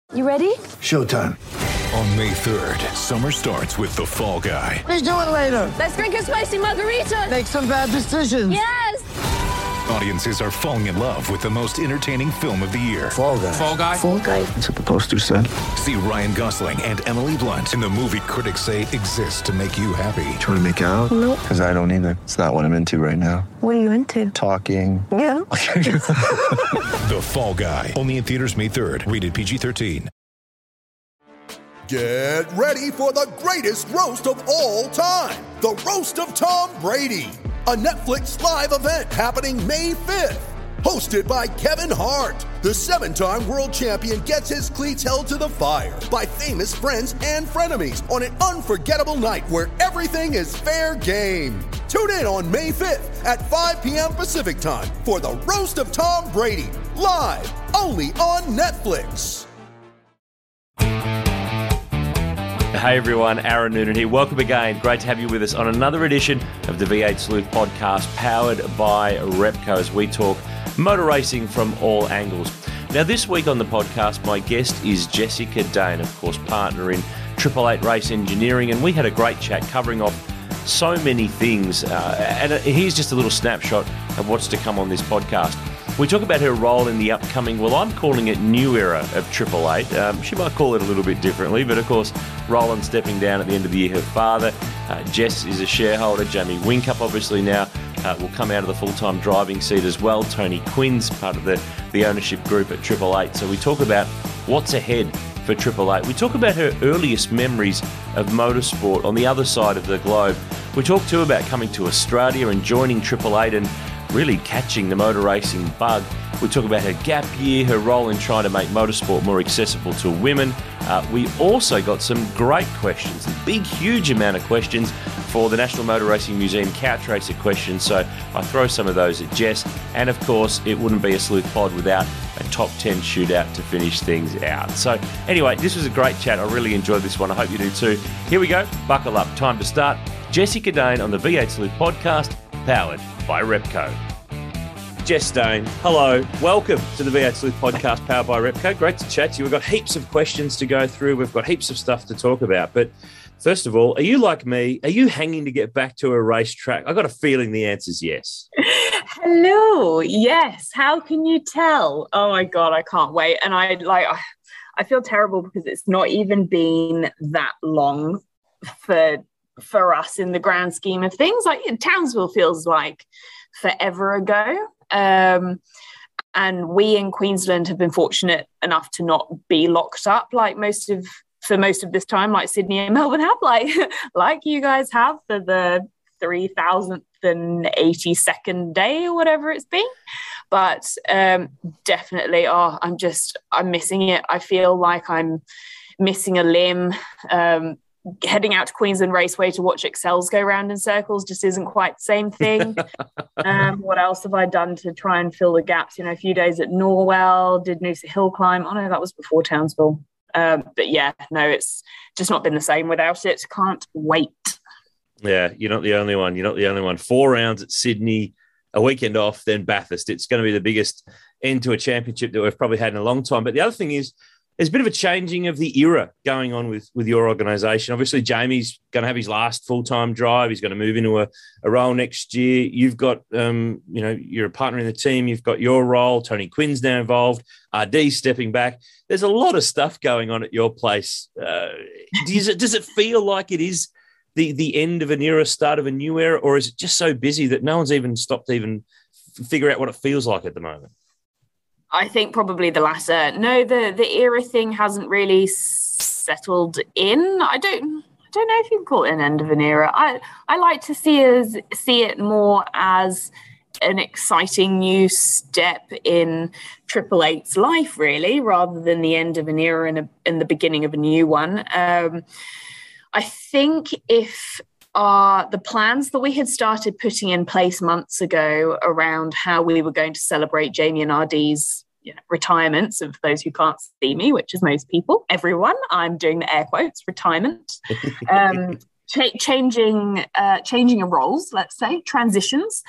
You ready? Showtime. On May 3rd, summer starts with The Fall Guy. Let's do it later. Let's drink a spicy margarita. Make some bad decisions. Yes! Audiences are falling in love with the most entertaining film of the year. Fall Guy. Fall Guy? Fall Guy. That's what the poster said. See Ryan Gosling and Emily Blunt in the movie critics say exists to make you happy. Trying to make it out? Nope. Because I don't either. It's not what I'm into right now. What are you into? Talking. Yeah. The Fall Guy. Only in theaters May 3rd. Rated PG-13. Get ready for the greatest roast of all time. The Roast of Tom Brady. A Netflix live event happening May 5th. Hosted by Kevin Hart. The 7-time world champion gets his cleats held to the fire by famous friends and frenemies on an unforgettable night where everything is fair game. Tune in on May 5th at 5 p.m. Pacific time for the Roast of Tom Brady. Live only on Netflix. Hey everyone, Aaron Noonan here. Welcome again. Great to have you with us on another edition of the V8 Sleuth podcast powered by Repco as we talk motor racing from all angles. Now this week on the podcast, my guest is Jessica Dane, of course, partner in Triple Eight Race Engineering, and we had a great chat covering off so many things. And here's just a little snapshot of what's to come on this podcast. We talk about her role in the upcoming, well, I'm calling it new era of Triple Eight. She might call it a little bit differently, but of course, Roland stepping down at the end of the year, her father. Jess is a shareholder. Jamie Whincup, obviously now, will come out of the full-time driving seat as well. Tony Quinn's part of the ownership group at Triple Eight. So we talk about what's ahead for Triple Eight. We talk about her earliest memories of motorsport on the other side of the globe. We talk too about coming to Australia and joining Triple Eight and really catching the motor racing bug. We talk about her gap year, her role in trying to make motorsport more accessible to women. We also got some great questions, a big, huge amount of questions for the National Motor Racing Museum Couch Racer questions. So I throw some of those at Jess. And of course, it wouldn't be a Sleuth Pod without a top 10 shootout to finish things out. So anyway, this was a great chat. I really enjoyed this one. I hope you do too. Here we go. Buckle up. Time to start. Jessica Dane on the V8 Sleuth podcast, powered by Repco. Jess Dane, hello. Welcome to the V8 Sleuth podcast powered by Repco. Great to chat to you. We've got heaps of questions to go through. We've got heaps of stuff to talk about. But first of all, are you like me? Are you hanging to get back to a racetrack? I got a feeling the answer is yes. Hello. Yes. How can you tell? Oh my God, I can't wait. And I feel terrible because it's not even been that long for us in the grand scheme of things. Like Townsville feels like forever ago. And we in Queensland have been fortunate enough to not be locked up like for most of this time, like Sydney and Melbourne have, like you guys have for the 3,082nd day or whatever it's been. But definitely, I'm missing it. I feel like I'm missing a limb. Heading out to Queensland Raceway to watch Excels go round in circles just isn't quite the same thing. What else have I done to try and fill the gaps? A few days at Norwell, did Noosa Hill Climb. Oh no, that was before Townsville. But yeah, no, it's just not been the same without it. Can't wait. Yeah, you're not the only one. You're not the only one. 4 rounds at Sydney, a weekend off, then Bathurst. It's going to be the biggest end to a championship that we've probably had in a long time. But the other thing is, there's a bit of a changing of the era going on with your organisation. Obviously, Jamie's going to have his last full-time drive. He's going to move into a role next year. You've got, you're a partner in the team. You've got your role. Tony Quinn's now involved. RD stepping back. There's a lot of stuff going on at your place. Does it feel like it is the end of an era, start of a new era, or is it just so busy that no one's even stopped to even figure out what it feels like at the moment? I think probably the latter. No, the era thing hasn't really settled in. I don't know if you can call it an end of an era. I like to see it more as an exciting new step in Triple Eight's life, really, rather than the end of an era and the beginning of a new one. I think if the plans that we had started putting in place months ago around how we were going to celebrate Jamie and RD's retirements, of those who can't see me, which is most people, everyone, I'm doing the air quotes, retirement. changing of roles, let's say, transitions.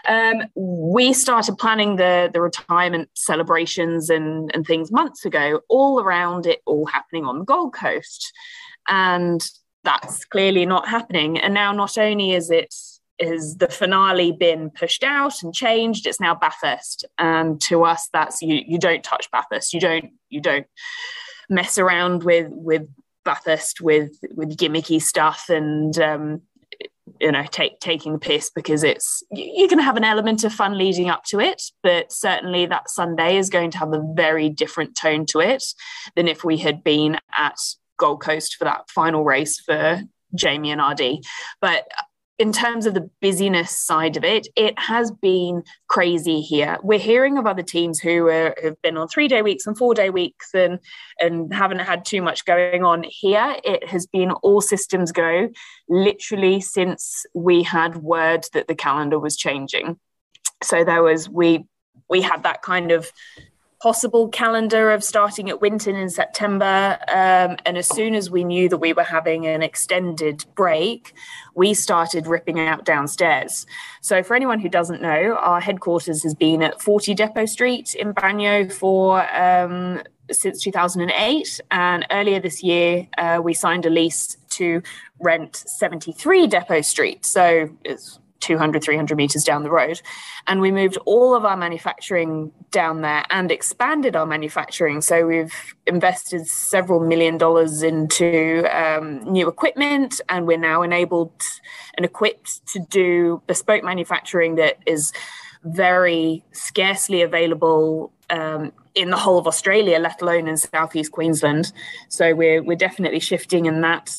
We started planning the retirement celebrations and things months ago, all around it all happening on the Gold Coast. And that's clearly not happening. And now not only is the finale been pushed out and changed, it's now Bathurst. And to us, that's you don't touch Bathurst. You don't mess around with Bathurst with gimmicky stuff and taking the piss, because you can have an element of fun leading up to it, but certainly that Sunday is going to have a very different tone to it than if we had been at Gold Coast for that final race for Jamie and RD. But in terms of the busyness side of it, it has been crazy here. We're hearing of other teams who have been on 3-day weeks and 4-day weeks and haven't had too much going on. Here, it has been all systems go, literally since we had word that the calendar was changing. So we had that kind of possible calendar of starting at Winton in September. And as soon as we knew that we were having an extended break, we started ripping out downstairs. So for anyone who doesn't know, our headquarters has been at 40 Depot Street in Banyo since 2008. And earlier this year, we signed a lease to rent 73 Depot Street. So it's 200, 300 meters down the road. And we moved all of our manufacturing down there and expanded our manufacturing. So we've invested several $1 million into new equipment, and we're now enabled and equipped to do bespoke manufacturing that is very scarcely available in the whole of Australia, let alone in Southeast Queensland. So we're definitely shifting in that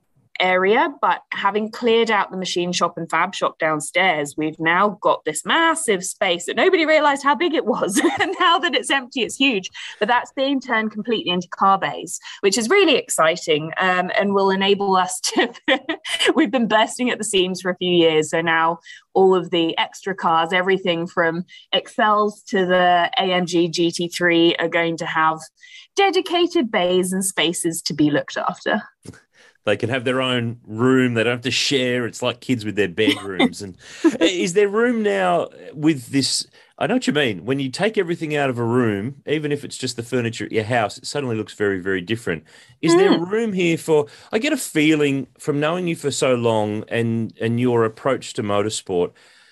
area, but having cleared out the machine shop and fab shop downstairs, we've now got this massive space that nobody realized how big it was. And now that it's empty, it's huge. But that's being turned completely into car bays, which is really exciting, and will enable us to we've been bursting at the seams for a few years. So now all of the extra cars, everything from Excels to the AMG GT3, are going to have dedicated bays and spaces to be looked after. They can have their own room. They don't have to share. It's like kids with their bedrooms. And is there room now with this? I know what you mean. When you take everything out of a room, even if it's just the furniture at your house, it suddenly looks very, very different. Is there room here for, I get a feeling from knowing you for so long and your approach to motorsport,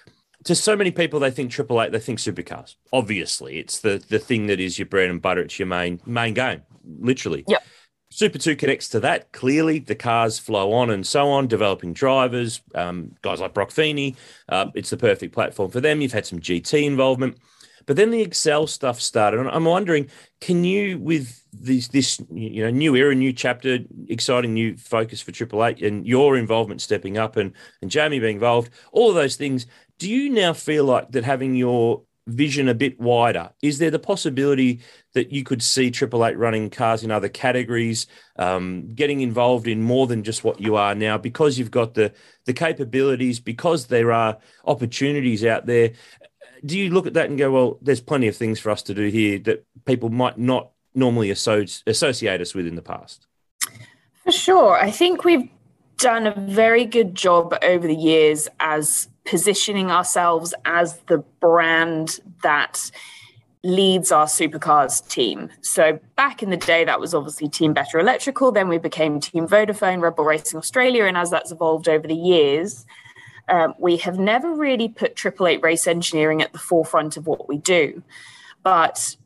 to so many people, they think Triple Eight, they think supercars. Obviously, it's the thing that is your bread and butter. It's your main game, literally. Yep. Super 2 connects to that. Clearly, the cars flow on and so on, developing drivers, guys like Brock Feeney. It's the perfect platform for them. You've had some GT involvement. But then the Excel stuff started. And I'm wondering, can you, with this new era, new chapter, exciting new focus for Triple Eight, and your involvement stepping up and Jamie being involved, all of those things, do you now feel like that having your vision a bit wider, is there the possibility that you could see Triple Eight running cars in other categories, getting involved in more than just what you are now, because you've got the capabilities, because there are opportunities out there? Do you look at that and go, well, there's plenty of things for us to do here that people might not normally associate us with in the past? For sure. I think we've done a very good job over the years as positioning ourselves as the brand that leads our supercars team. So back in the day, that was obviously Team Better Electrical. Then we became Team Vodafone, Red Bull Racing Australia. And as that's evolved over the years, we have never really put Triple Eight race engineering at the forefront of what we do. But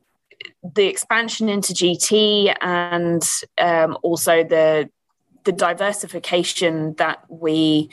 the expansion into GT and also the diversification that we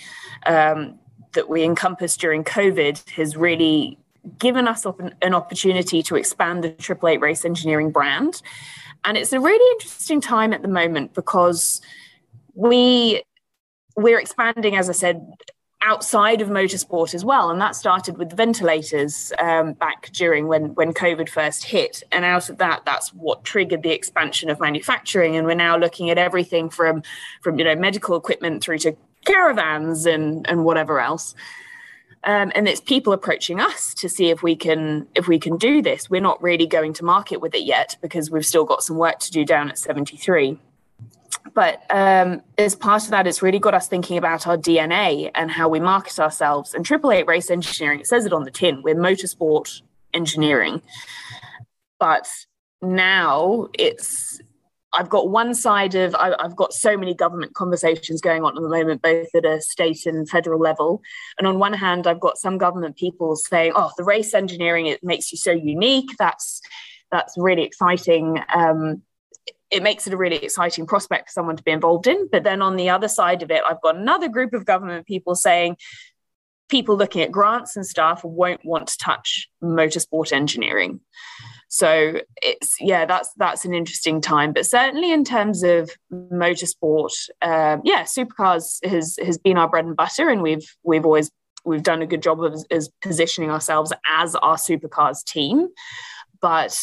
encompassed during COVID has really given us an opportunity to expand the Triple Eight race engineering brand. And it's a really interesting time at the moment because we're expanding, as I said, outside of motorsport as well. And that started with ventilators back during when COVID first hit. And out of that, that's what triggered the expansion of manufacturing. And we're now looking at everything from medical equipment through to caravans and whatever else. And it's people approaching us to see if we can do this. We're not really going to market with it yet because we've still got some work to do down at 73. But as part of that, it's really got us thinking about our DNA and how we market ourselves. And Triple Eight Race Engineering, it says it on the tin, we're motorsport engineering. But now I've got one side of, I've got so many government conversations going on at the moment, both at a state and federal level. And on one hand, I've got some government people saying, oh, the race engineering, it makes you so unique. That's really exciting. It makes it a really exciting prospect for someone to be involved in. But then on the other side of it, I've got another group of government people saying, people looking at grants and stuff won't want to touch motorsport engineering. So that's an interesting time. But certainly in terms of motorsport, supercars has been our bread and butter, and we've done a good job of positioning ourselves as our supercars team. But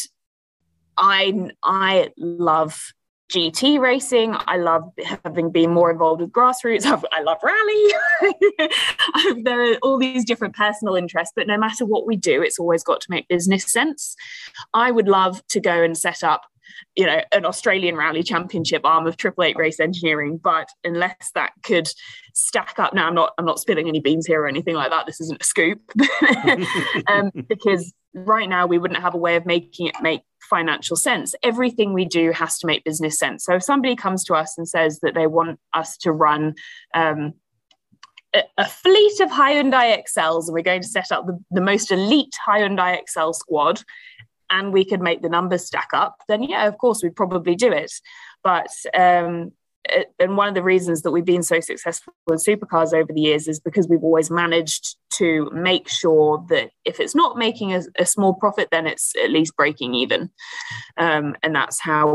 I love GT racing. I love having been more involved with grassroots. I love rally. There are all these different personal interests, but no matter what we do, it's always got to make business sense. I would love to go and set up, an Australian Rally Championship arm of Triple Eight Race Engineering, but unless that could stack up, now I'm not spilling any beans here or anything like that. This isn't a scoop, because right now we wouldn't have a way of making it make financial sense. Everything we do has to make business sense. So if somebody comes to us and says that they want us to run a fleet of Hyundai Excels, and we're going to set up the most elite Hyundai Excel squad, and we could make the numbers stack up, then yeah, of course, we'd probably do it. But and one of the reasons that we've been so successful in supercars over the years is because we've always managed to make sure that if it's not making a small profit, then it's at least breaking even. And that's how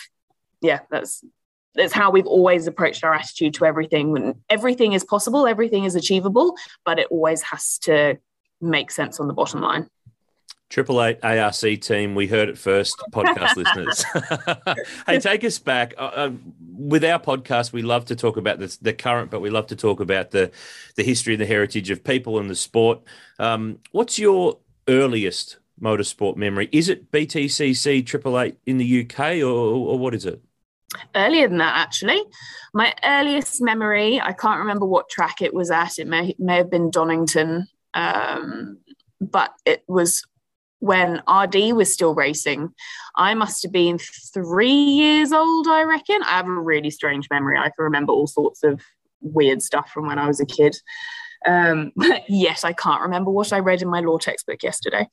that's how we've always approached our attitude to everything. When everything is possible, everything is achievable, but it always has to make sense on the bottom line. Triple Eight ARC team, we heard it first, podcast listeners. Hey, take us back. With our podcast, we love to talk about the current, but we love to talk about the history and the heritage of people in the sport. What's your earliest motorsport memory? Is it BTCC Triple Eight in the UK, or what is it? Earlier than that, actually. My earliest memory, I can't remember what track it was at. It may have been Donington, but it was when RD was still racing. I must have been 3 years old, I reckon. I have a really strange memory. I can remember all sorts of weird stuff from when I was a kid. Yet I can't remember what I read in my law textbook yesterday.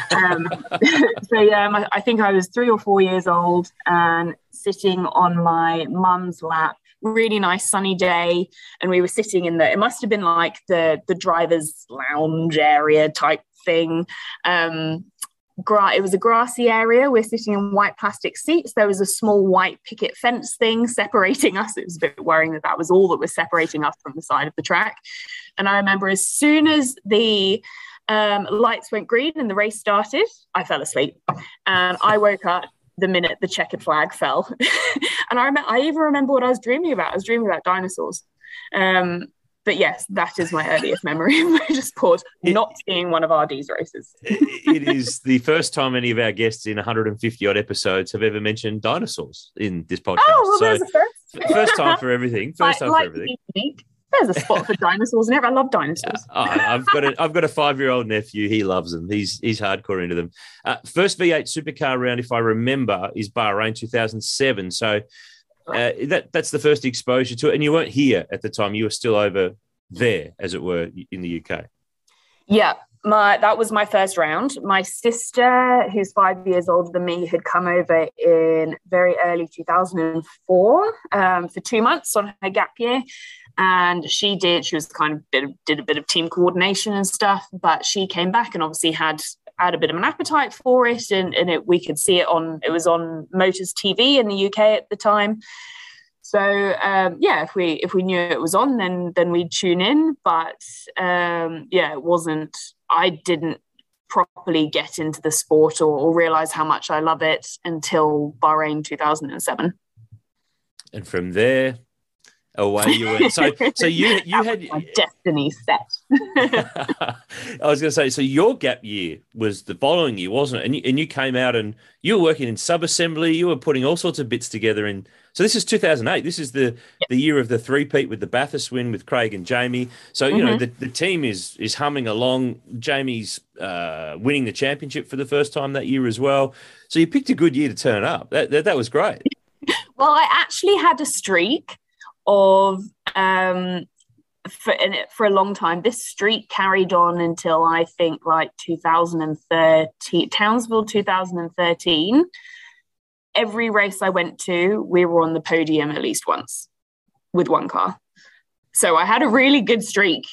I think I was 3 or 4 years old and sitting on my mum's lap. Really nice sunny day, and we were sitting in it must have been like the driver's lounge area type thing. It was a grassy area. We're sitting in white plastic seats. There was a small white picket fence thing separating us. It was a bit worrying that was all that was separating us from the side of the track. And I remember as soon as the lights went green and the race started, I fell asleep. And I woke up the minute the checkered flag fell. And I even remember what I was dreaming about. I was dreaming about dinosaurs. But yes, that is my earliest memory of motorsport, not seeing one of RD's races. It is the first time any of our guests in 150-odd episodes have ever mentioned dinosaurs in this podcast. Oh, well, there's a first. First time for everything. First time for everything. There's a spot for dinosaurs in it. I love dinosaurs. I've got a 5-year-old nephew. He loves them. He's hardcore into them. First V8 supercar round, if I remember, is Bahrain 2007. So that's the first exposure to it. And you weren't here at the time. You were still over there, as it were, in the UK. Yeah, that was my first round. My sister, who's 5 years older than me, had come over in very early 2004 for 2 months on her gap year. And she was kind of did a bit of team coordination and stuff, but she came back and obviously had a bit of an appetite for it, and we could see it was on Motors TV in the UK at the time. So if we knew it was on, then we'd tune in. But it wasn't. I didn't properly get into the sport or realize how much I love it until Bahrain 2007. And from there, away you went. So you had my destiny set. I was going to say, so your gap year was the following year, wasn't it? And you came out and you were working in sub-assembly. You were putting all sorts of bits together. And so this is 2008. This is the year of the three-peat with the Bathurst win with Craig and Jamie. So, you know, the team is humming along. Jamie's winning the championship for the first time that year as well. So you picked a good year to turn up. That was great. Well, I actually had a streak of for a long time. This streak carried on until I think like 2013, Townsville 2013. Every race I went to, we were on the podium at least once with one car. So I had a really good streak.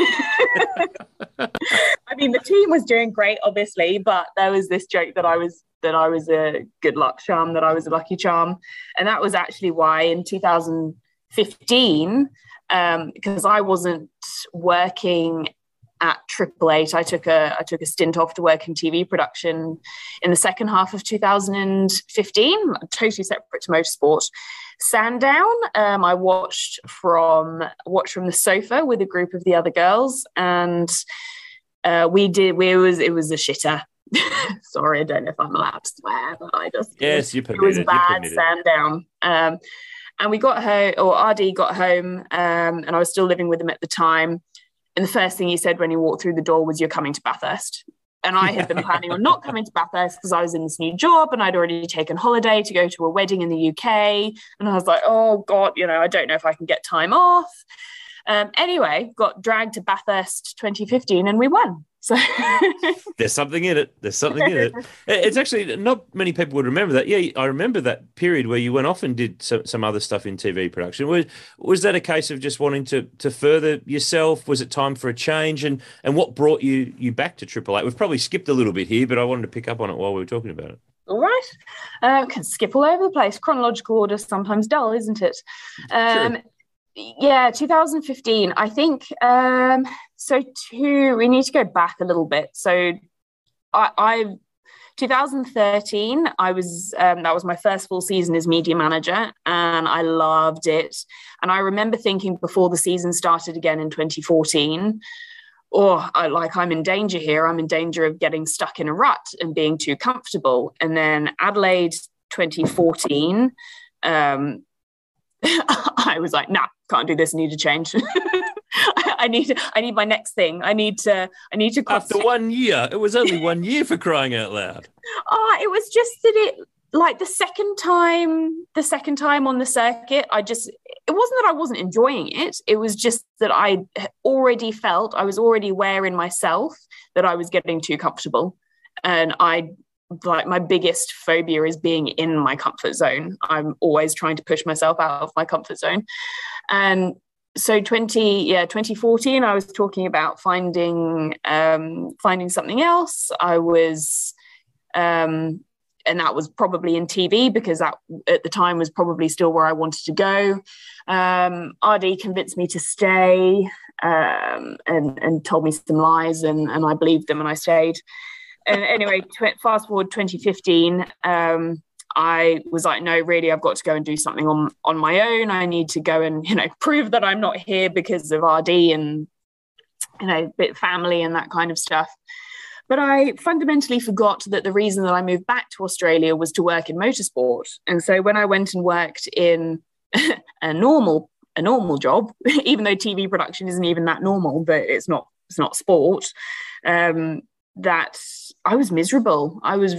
I mean, the team was doing great, obviously, but there was this joke that I was a good luck charm, that I was a lucky charm. And that was actually why in 2015, because I wasn't working at Triple Eight, I took a stint off to work in TV production in the second half of 2015, totally separate to motorsport. Sandown, I watched from the sofa with a group of the other girls, and it was a shitter. Sorry, I don't know if I'm allowed to swear, but yes, it was bad. Sandown. And we got home, or RD got home, and I was still living with him at the time. And the first thing he said when he walked through the door was, "You're coming to Bathurst." And I had been planning on not coming to Bathurst because I was in this new job and I'd already taken holiday to go to a wedding in the UK. And I was like, oh God, I don't know if I can get time off. Anyway, got dragged to Bathurst 2015 and we won. So there's something in it. It's actually not many people would remember that. Yeah, I remember that period where you went off and did some other stuff in TV production. Was that a case of just wanting to further yourself? Was it time for a change? And what brought you back to Triple Eight? We've probably skipped a little bit here, but I wanted to pick up on it while we were talking about it. All right. Can skip all over the place. Chronological order sometimes dull, isn't it? True. Yeah, 2015. I think we need to go back a little bit. So, 2013. I was that was my first full season as media manager, and I loved it. And I remember thinking before the season started again in 2014, I'm in danger here. I'm in danger of getting stuck in a rut and being too comfortable. And then Adelaide 2014. I was like, nah, can't do this. I need to change. I need my next thing. I need to. After 1 year, it was only 1 year for crying out loud. It was just that the second time on the circuit, it wasn't that I wasn't enjoying it. It was just that I already felt, I was already aware in myself that I was getting too comfortable. And my biggest phobia is being in my comfort zone. I'm always trying to push myself out of my comfort zone. And so 2014, I was talking about finding something else. I was, and that was probably in TV because that at the time was probably still where I wanted to go. RD convinced me to stay and told me some lies and I believed them and I stayed. And anyway, fast forward 2015, I was like, no, really, I've got to go and do something on my own. I need to go and, prove that I'm not here because of RD and, bit family and that kind of stuff. But I fundamentally forgot that the reason that I moved back to Australia was to work in motorsport. And so when I went and worked in a normal job, even though TV production isn't even that normal, but it's not sport, that I was miserable.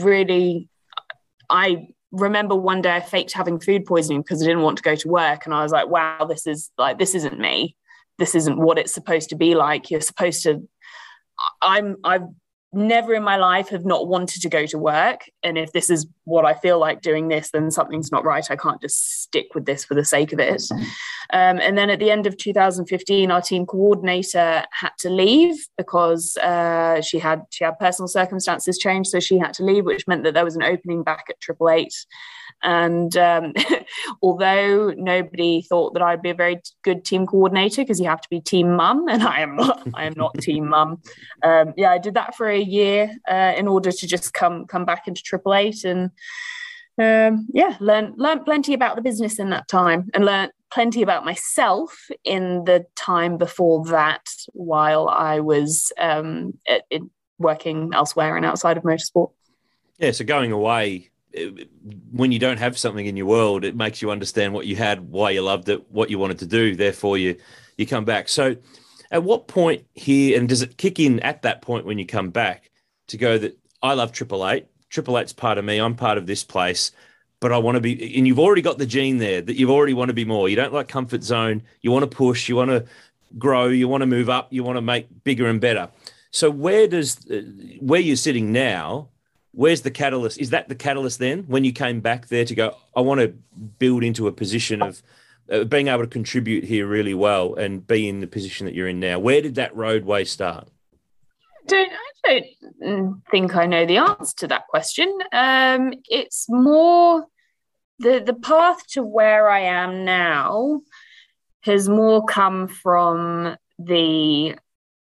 I remember one day I faked having food poisoning because I didn't want to go to work. And I was like, wow, this isn't me. This isn't what it's supposed to be like. You're supposed to, I've never in my life have not wanted to go to work. And if this is what I feel like doing this, then something's not right. I can't just stick with this for the sake of it. And then at the end of 2015, our team coordinator had to leave because she had personal circumstances change. So she had to leave, which meant that there was an opening back at Triple Eight. And although nobody thought that I'd be a very good team coordinator because you have to be team mum, and I am not team mum. I did that for a year in order to just come back into Triple Eight, and learned plenty about the business in that time, and learned plenty about myself in the time before that, while I was working elsewhere and outside of motorsport. Yeah, so going away, when you don't have something in your world, it makes you understand what you had, why you loved it, what you wanted to do. Therefore, you come back. So at what point here, and does it kick in at that point when you come back to go that I love Triple Eight, Triple Eight's part of me, I'm part of this place, but I want to be, and you've already got the gene there that you already want to be more. You don't like comfort zone. You want to push, you want to grow, you want to move up, you want to make bigger and better. So where you're sitting now, where's the catalyst? Is that the catalyst then when you came back there to go, I want to build into a position of being able to contribute here really well and be in the position that you're in now? Where did that roadway start? I don't think I know the answer to that question. It's more the path to where I am now has more come from the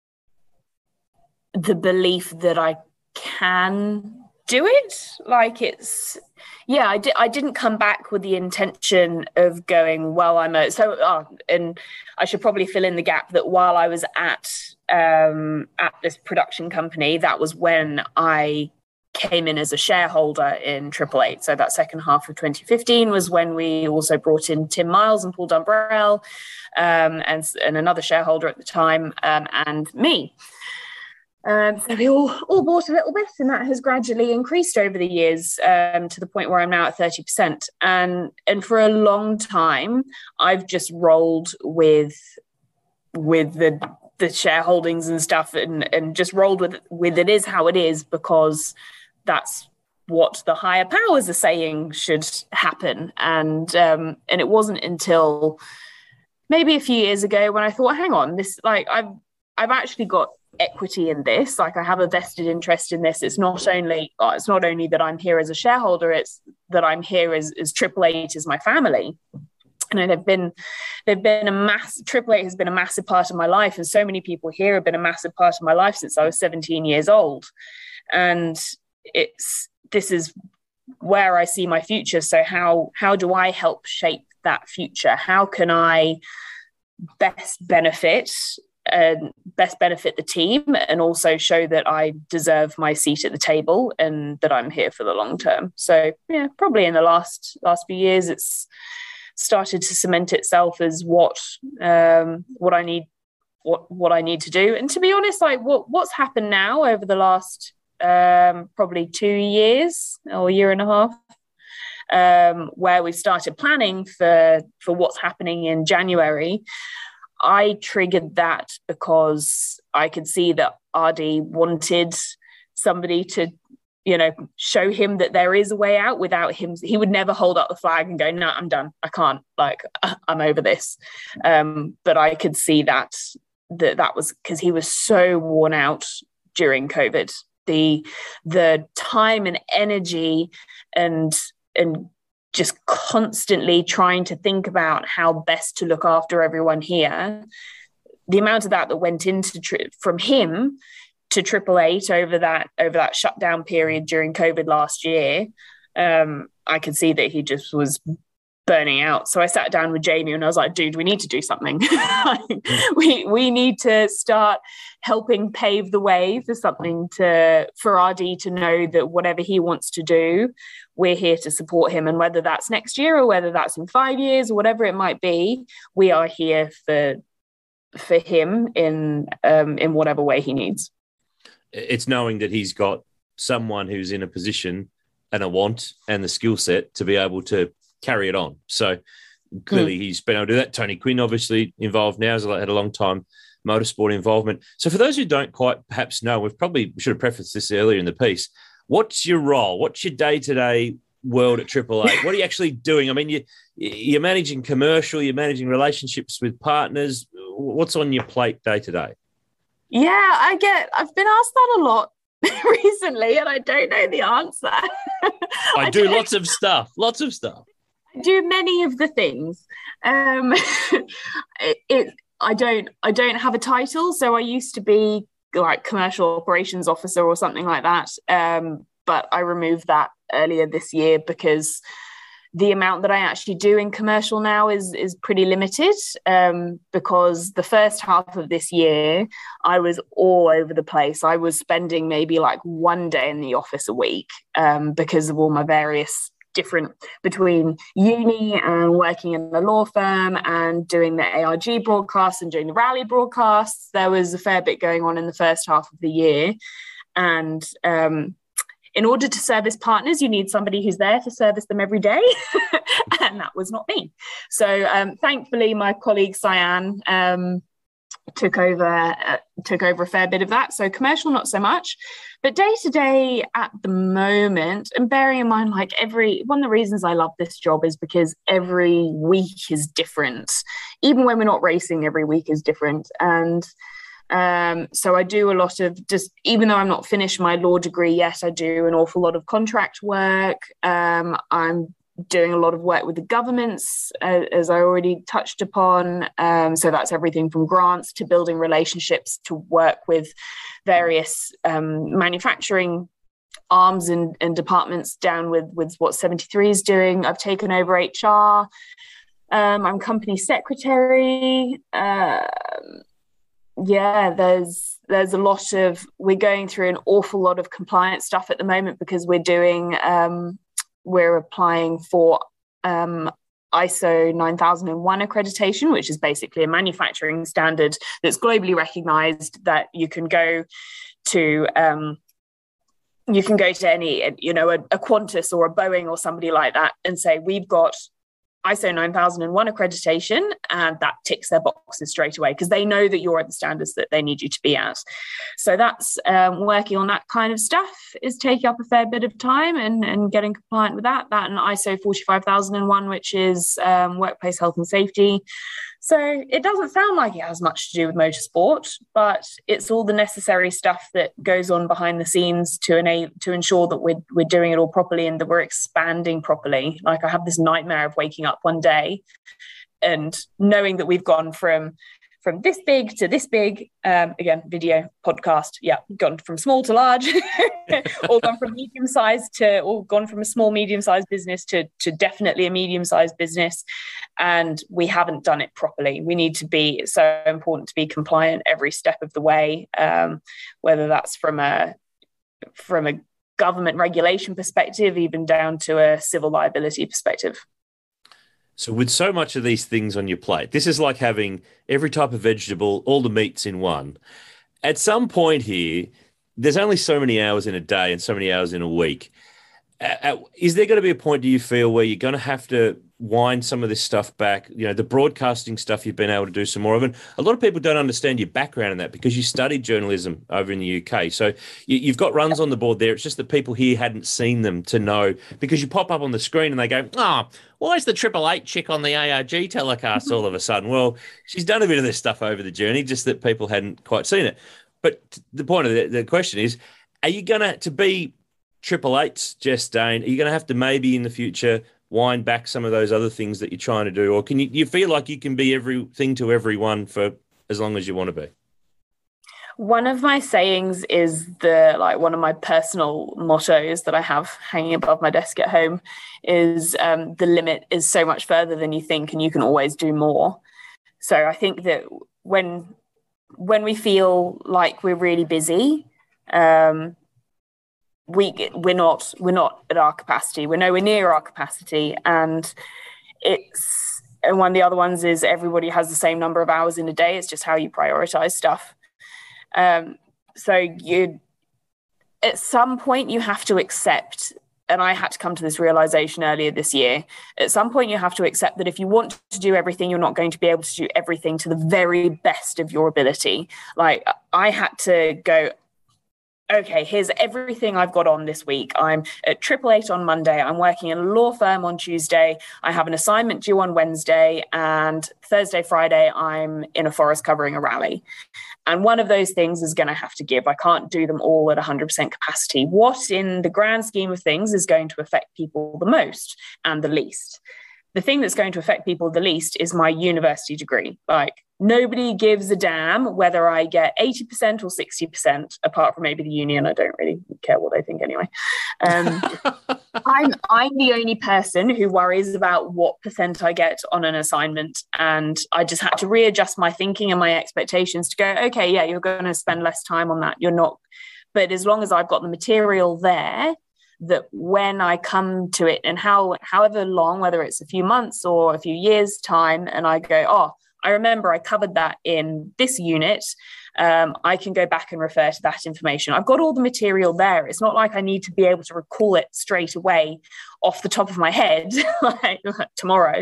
belief that I can do it. Like I didn't come back with the intention of going, well, and I should probably fill in the gap that while I was at this production company, that was when I came in as a shareholder in Triple Eight. So that second half of 2015 was when we also brought in Tim Miles and Paul Dumbrell, and another shareholder at the time, and me. So we all bought a little bit, and that has gradually increased over the years to the point where I'm now at 30%. And for a long time, I've just rolled with the shareholdings and stuff, and just rolled with it is how it is, because that's what the higher powers are saying should happen. And it wasn't until maybe a few years ago when I thought, hang on, this, like, I've actually got equity in this. Like, I have a vested interest in this. It's not only that I'm here as a shareholder, it's that I'm here as Triple Eight is my family. And Triple Eight has been a massive part of my life, and so many people here have been a massive part of my life since I was 17 years old. And this is where I see my future. So how do I help shape that future? How can I best benefit the team, and also show that I deserve my seat at the table and that I'm here for the long term? So yeah, probably in the last few years, it's started to cement itself as what I need to do. And to be honest, like what's happened now over the last probably 2 years or year and a half, where we started planning for what's happening in January, I triggered that because I could see that RD wanted somebody to, show him that there is a way out without him. He would never hold up the flag and go, no, I'm done. I can't, I'm over this. But I could see that was because he was so worn out during COVID. The time and energy and just constantly trying to think about how best to look after everyone here, the amount of that went into from him to Triple Eight over that shutdown period during COVID last year, I could see that he just was burning out. So I sat down with Jamie and I was like, dude, we need to do something. we need to start helping pave the way for something for RD to know that whatever he wants to do, we're here to support him. And whether that's next year or whether that's in 5 years or whatever it might be, we are here for him in whatever way he needs. It's knowing that he's got someone who's in a position and a want and the skill set to be able to carry it on. So clearly he's been able to do that. Tony Quinn obviously involved now, has had a long time motorsport involvement. So for those who don't quite perhaps know, we should have prefaced this earlier in the piece. What's your role? What's your day-to-day world at Triple Eight? What are you actually doing? I mean, you're managing commercial, you're managing relationships with partners. What's on your plate day-to-day? Yeah, I've been asked that a lot recently, and I don't know the answer. I do lots of stuff. I do many of the things. I don't have a title, so I used to be like commercial operations officer or something like that. But I removed that earlier this year because the amount that I actually do in commercial now is pretty limited, because the first half of this year, I was all over the place. I was spending maybe like one day in the office a week because of all my various different, between uni and working in a law firm and doing the ARG broadcasts and doing the rally broadcasts. There was a fair bit going on in the first half of the year. And in order to service partners, you need somebody who's there to service them every day. And that was not me. So thankfully, my colleague Cyan took over a fair bit of that. So commercial, not so much. But day to day at the moment, and bearing in mind, like one of the reasons I love this job is because every week is different. Even when we're not racing, every week is different. And so I do a lot of even though I'm not finished my law degree yet, I do an awful lot of contract work. I'm doing a lot of work with the governments, as I already touched upon. So that's everything from grants to building relationships to work with various manufacturing arms and departments down with what 73 is doing. I've taken over HR. I'm company secretary. There's a lot of, we're going through an awful lot of compliance stuff at the moment because we're applying for ISO 9001 accreditation, which is basically a manufacturing standard that's globally recognized, that you can go to any, a Qantas or a Boeing or somebody like that and say, we've got ISO 9001 accreditation, and that ticks their boxes straight away because they know that you're at the standards that they need you to be at. So that's working on that kind of stuff is taking up a fair bit of time and getting compliant with that and ISO 45001, which is workplace health and safety. So it doesn't sound like it has much to do with motorsport, but it's all the necessary stuff that goes on behind the scenes to ensure that we're doing it all properly and that we're expanding properly. Like, I have this nightmare of waking up one day and knowing that we've gone from this big to this big, again, video, podcast, gone from small to large, or gone from gone from a small, medium-sized business to definitely a medium-sized business, and we haven't done it properly. We need to be, it's so important to be compliant every step of the way, whether that's from a government regulation perspective, even down to a civil liability perspective. So with so much of these things on your plate, this is like having every type of vegetable, all the meats in one. At some point here, there's only so many hours in a day and so many hours in a week. Is there going to be a point, do you feel, where you're going to have to wind some of this stuff back? You know, the broadcasting stuff you've been able to do some more of. And a lot of people don't understand your background in that because you studied journalism over in the UK. So you've got runs on the board there. It's just that people here hadn't seen them to know, because you pop up on the screen and they go, why is the 888 chick on the ARG telecast all of a sudden? Well, she's done a bit of this stuff over the journey, just that people hadn't quite seen it. But the point of the question is, are you going to be 888's Jess Dane? Are you going to have to maybe in the future wind back some of those other things that you're trying to do? Or can you feel like you can be everything to everyone for as long as you want to be? One of my sayings is one of my personal mottos that I have hanging above my desk at home is the limit is so much further than you think, and you can always do more. So I think that when we feel like we're really busy, we're not at our capacity. We're nowhere near our capacity, and one of the other ones is everybody has the same number of hours in a day. It's just how you prioritize stuff. So at some point you have to accept, and I had to come to this realization earlier this year, at some point you have to accept that if you want to do everything, you're not going to be able to do everything to the very best of your ability. Like, I had to go, okay, here's everything I've got on this week. I'm at 888 on Monday. I'm working in a law firm on Tuesday. I have an assignment due on Wednesday, and Thursday, Friday, I'm in a forest covering a rally. And one of those things is going to have to give. I can't do them all at 100% capacity. What in the grand scheme of things is going to affect people the most and the least? The thing that's going to affect people the least is my university degree. Like, nobody gives a damn whether I get 80% or 60%, apart from maybe the union. I don't really care what they think anyway. I'm the only person who worries about what percent I get on an assignment, and I just had to readjust my thinking and my expectations to go, okay, yeah, you're going to spend less time on that. You're not, but as long as I've got the material there, that when I come to it, and however long, whether it's a few months or a few years time, and I go, oh, I remember I covered that in this unit, I can go back and refer to that information. I've got all the material there. It's not like I need to be able to recall it straight away off the top of my head like tomorrow.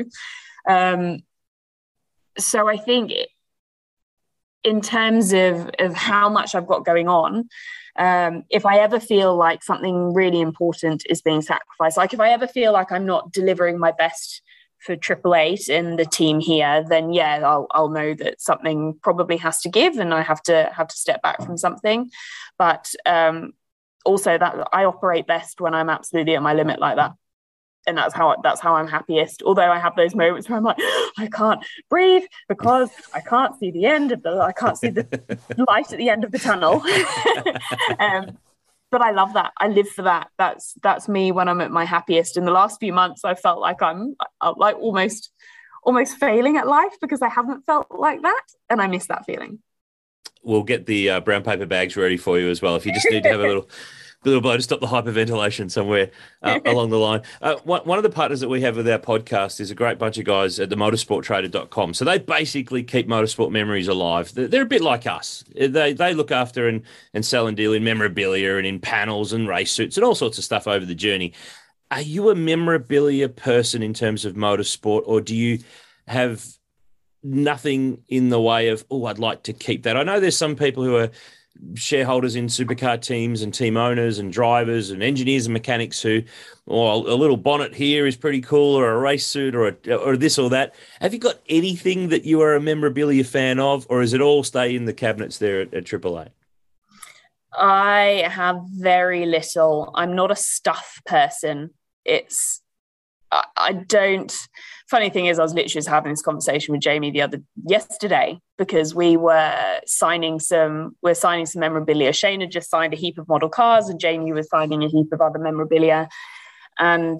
So I think in terms of how much I've got going on, if I ever feel like something really important is being sacrificed, like if I ever feel like I'm not delivering my best for Triple Eight and the team here, then yeah, I'll know that something probably has to give, and I have to step back from something. But also that I operate best when I'm absolutely at my limit like that, and that's how I'm happiest. Although I have those moments where I'm like, I can't breathe because I can't see the light at the end of the tunnel. But I love that. I live for that. That's me when I'm at my happiest. In the last few months, I felt like I'm like almost failing at life because I haven't felt like that, and I miss that feeling. We'll get the brown paper bags ready for you as well. If you just need to have a little blow to stop the hyperventilation somewhere along the line. One of the partners that we have with our podcast is a great bunch of guys at the motorsporttrader.com. So they basically keep motorsport memories alive. They're a bit like us. They look after and sell and deal in memorabilia and in panels and race suits and all sorts of stuff over the journey. Are you a memorabilia person in terms of motorsport, or do you have nothing in the way of, oh, I'd like to keep that? I know there's some people who are shareholders in supercar teams and team owners and drivers and engineers and mechanics who, or a little bonnet here is pretty cool, or a race suit, or this or that. Have you got anything that you are a memorabilia fan of, or does it all stay in the cabinets there at AAA? I have very little. I'm not a stuff person. I don't. Funny thing is, I was literally just having this conversation with Jamie yesterday because we're signing some memorabilia. Shane had just signed a heap of model cars, and Jamie was signing a heap of other memorabilia. And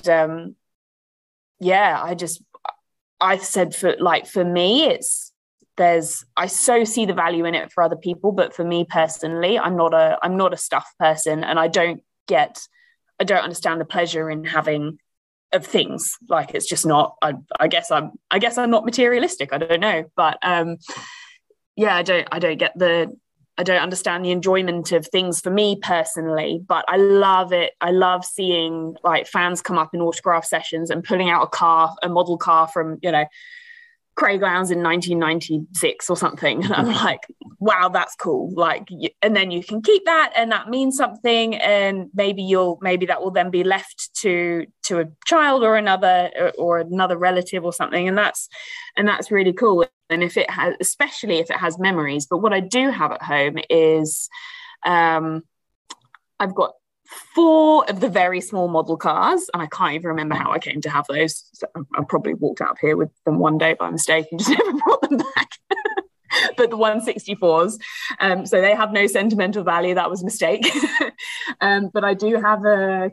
I said for me, I so see the value in it for other people, but for me personally, I'm not a stuff person, and I don't understand the pleasure in having of things. Like, it's just not, I guess I'm not materialistic. I don't know, but I don't understand the enjoyment of things for me personally, but I love it. I love seeing like fans come up in autograph sessions and pulling out a model car from, Craig Lowndes in 1996 or something. And I'm like, wow, that's cool. Like, and then you can keep that, and that means something. And maybe that will then be left to a child or another relative or something. And that's really cool. And especially if it has memories. But what I do have at home is, I've got 4 of the very small model cars, and I can't even remember how I came to have those. So I probably walked out of here with them one day by mistake and just never brought them back. But the 164s, so they have no sentimental value. That was a mistake. But I do have a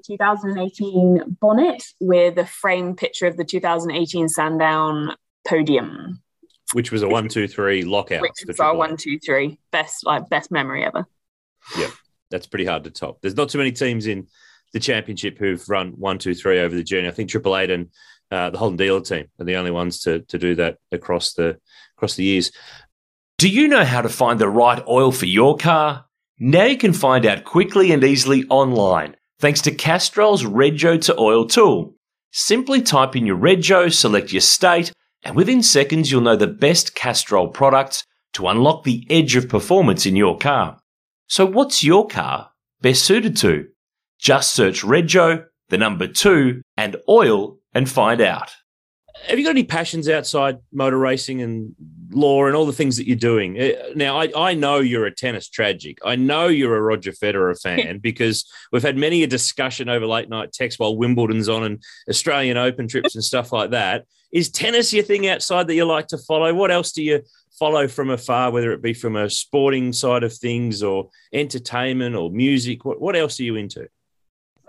2018 bonnet with a framed picture of the 2018 Sandown podium, which was a 1-2-3 lockout. Which is our 1-2-3 best memory ever. Yeah. That's pretty hard to top. There's not too many teams in the championship who've run 1-2-3 over the journey. I think Triple Eight and the Holden Dealer team are the only ones to do that across the years. Do you know how to find the right oil for your car? Now you can find out quickly and easily online, thanks to Castrol's Rego to Oil tool. Simply type in your Rego, select your state, and within seconds you'll know the best Castrol products to unlock the edge of performance in your car. So what's your car best suited to? Just search Rego, the number 2, and oil and find out. Have you got any passions outside motor racing and law and all the things that you're doing? Now, I know you're a tennis tragic. I know you're a Roger Federer fan because we've had many a discussion over late night text while Wimbledon's on and Australian Open trips and stuff like that. Is tennis your thing outside that you like to follow? What else do you follow from afar, whether it be from a sporting side of things or entertainment or music? What else are you into?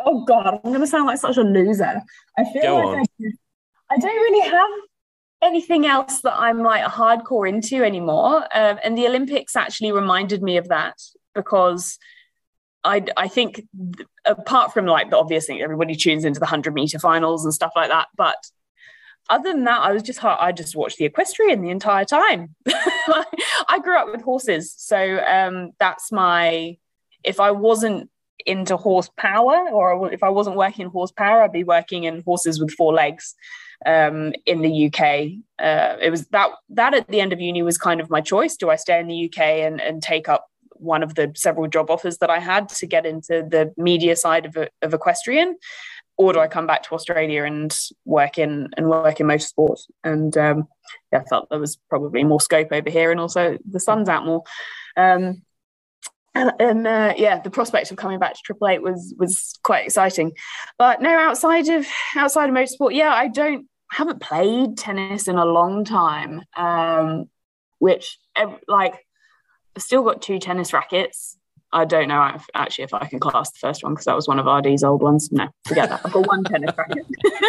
Oh God, I'm going to sound like such a loser. I feel Go like I don't really have anything else that I'm like hardcore into anymore. And the Olympics actually reminded me of that, because I think apart from like the obvious thing, everybody tunes into the 100-meter finals and stuff like that. But other than that, I just watched the equestrian the entire time. I grew up with horses. So that's if I wasn't into horsepower, or if I wasn't working in horsepower, I'd be working in horses with 4 legs in the UK. It was that at the end of uni was kind of my choice. Do I stay in the UK and take up one of the several job offers that I had to get into the media side of equestrian, or do I come back to Australia and work in motorsport? And I felt there was probably more scope over here, and also the sun's out more. The prospect of coming back to Triple Eight was quite exciting. But no, outside of motorsport, I haven't played tennis in a long time. Which I've still got 2 tennis rackets. I don't know if I can class the first one, because that was one of RD's old ones. No, forget that. I've got 1 tennis racket.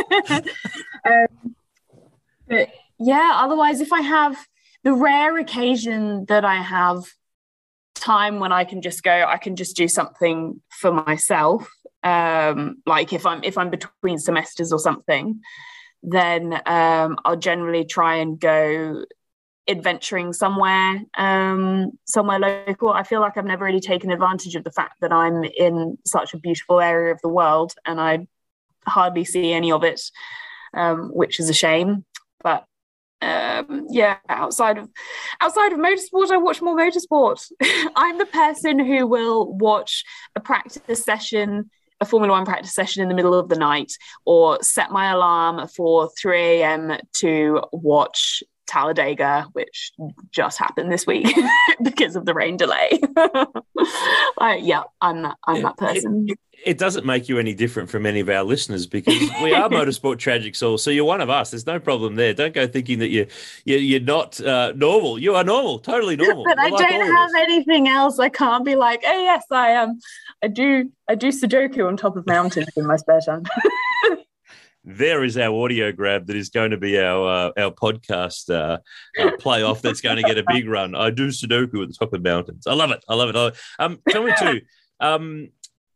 But otherwise, if I have the rare occasion that I have time when I can just do something for myself, like if I'm between semesters or something, then I'll generally try and go adventuring somewhere local. I feel like I've never really taken advantage of the fact that I'm in such a beautiful area of the world, and I hardly see any of it, which is a shame. But outside of motorsport, I watch more motorsport. I'm the person who will watch a Formula One practice session in the middle of the night, or set my alarm for 3 a.m. to watch Talladega, which just happened this week because of the rain delay. I'm that person. It doesn't make you any different from any of our listeners, because we are motorsport tragics all. So you're one of us. There's no problem there. Don't go thinking that you're not normal. You are normal, totally normal. But I don't have anything else. I can't be like, oh yes, I am. I do Sudoku on top of mountains in my spare time. There is our audio grab that is going to be our podcast playoff. That's going to get a big run. I do Sudoku at the top of mountains. I love it. Tell me too.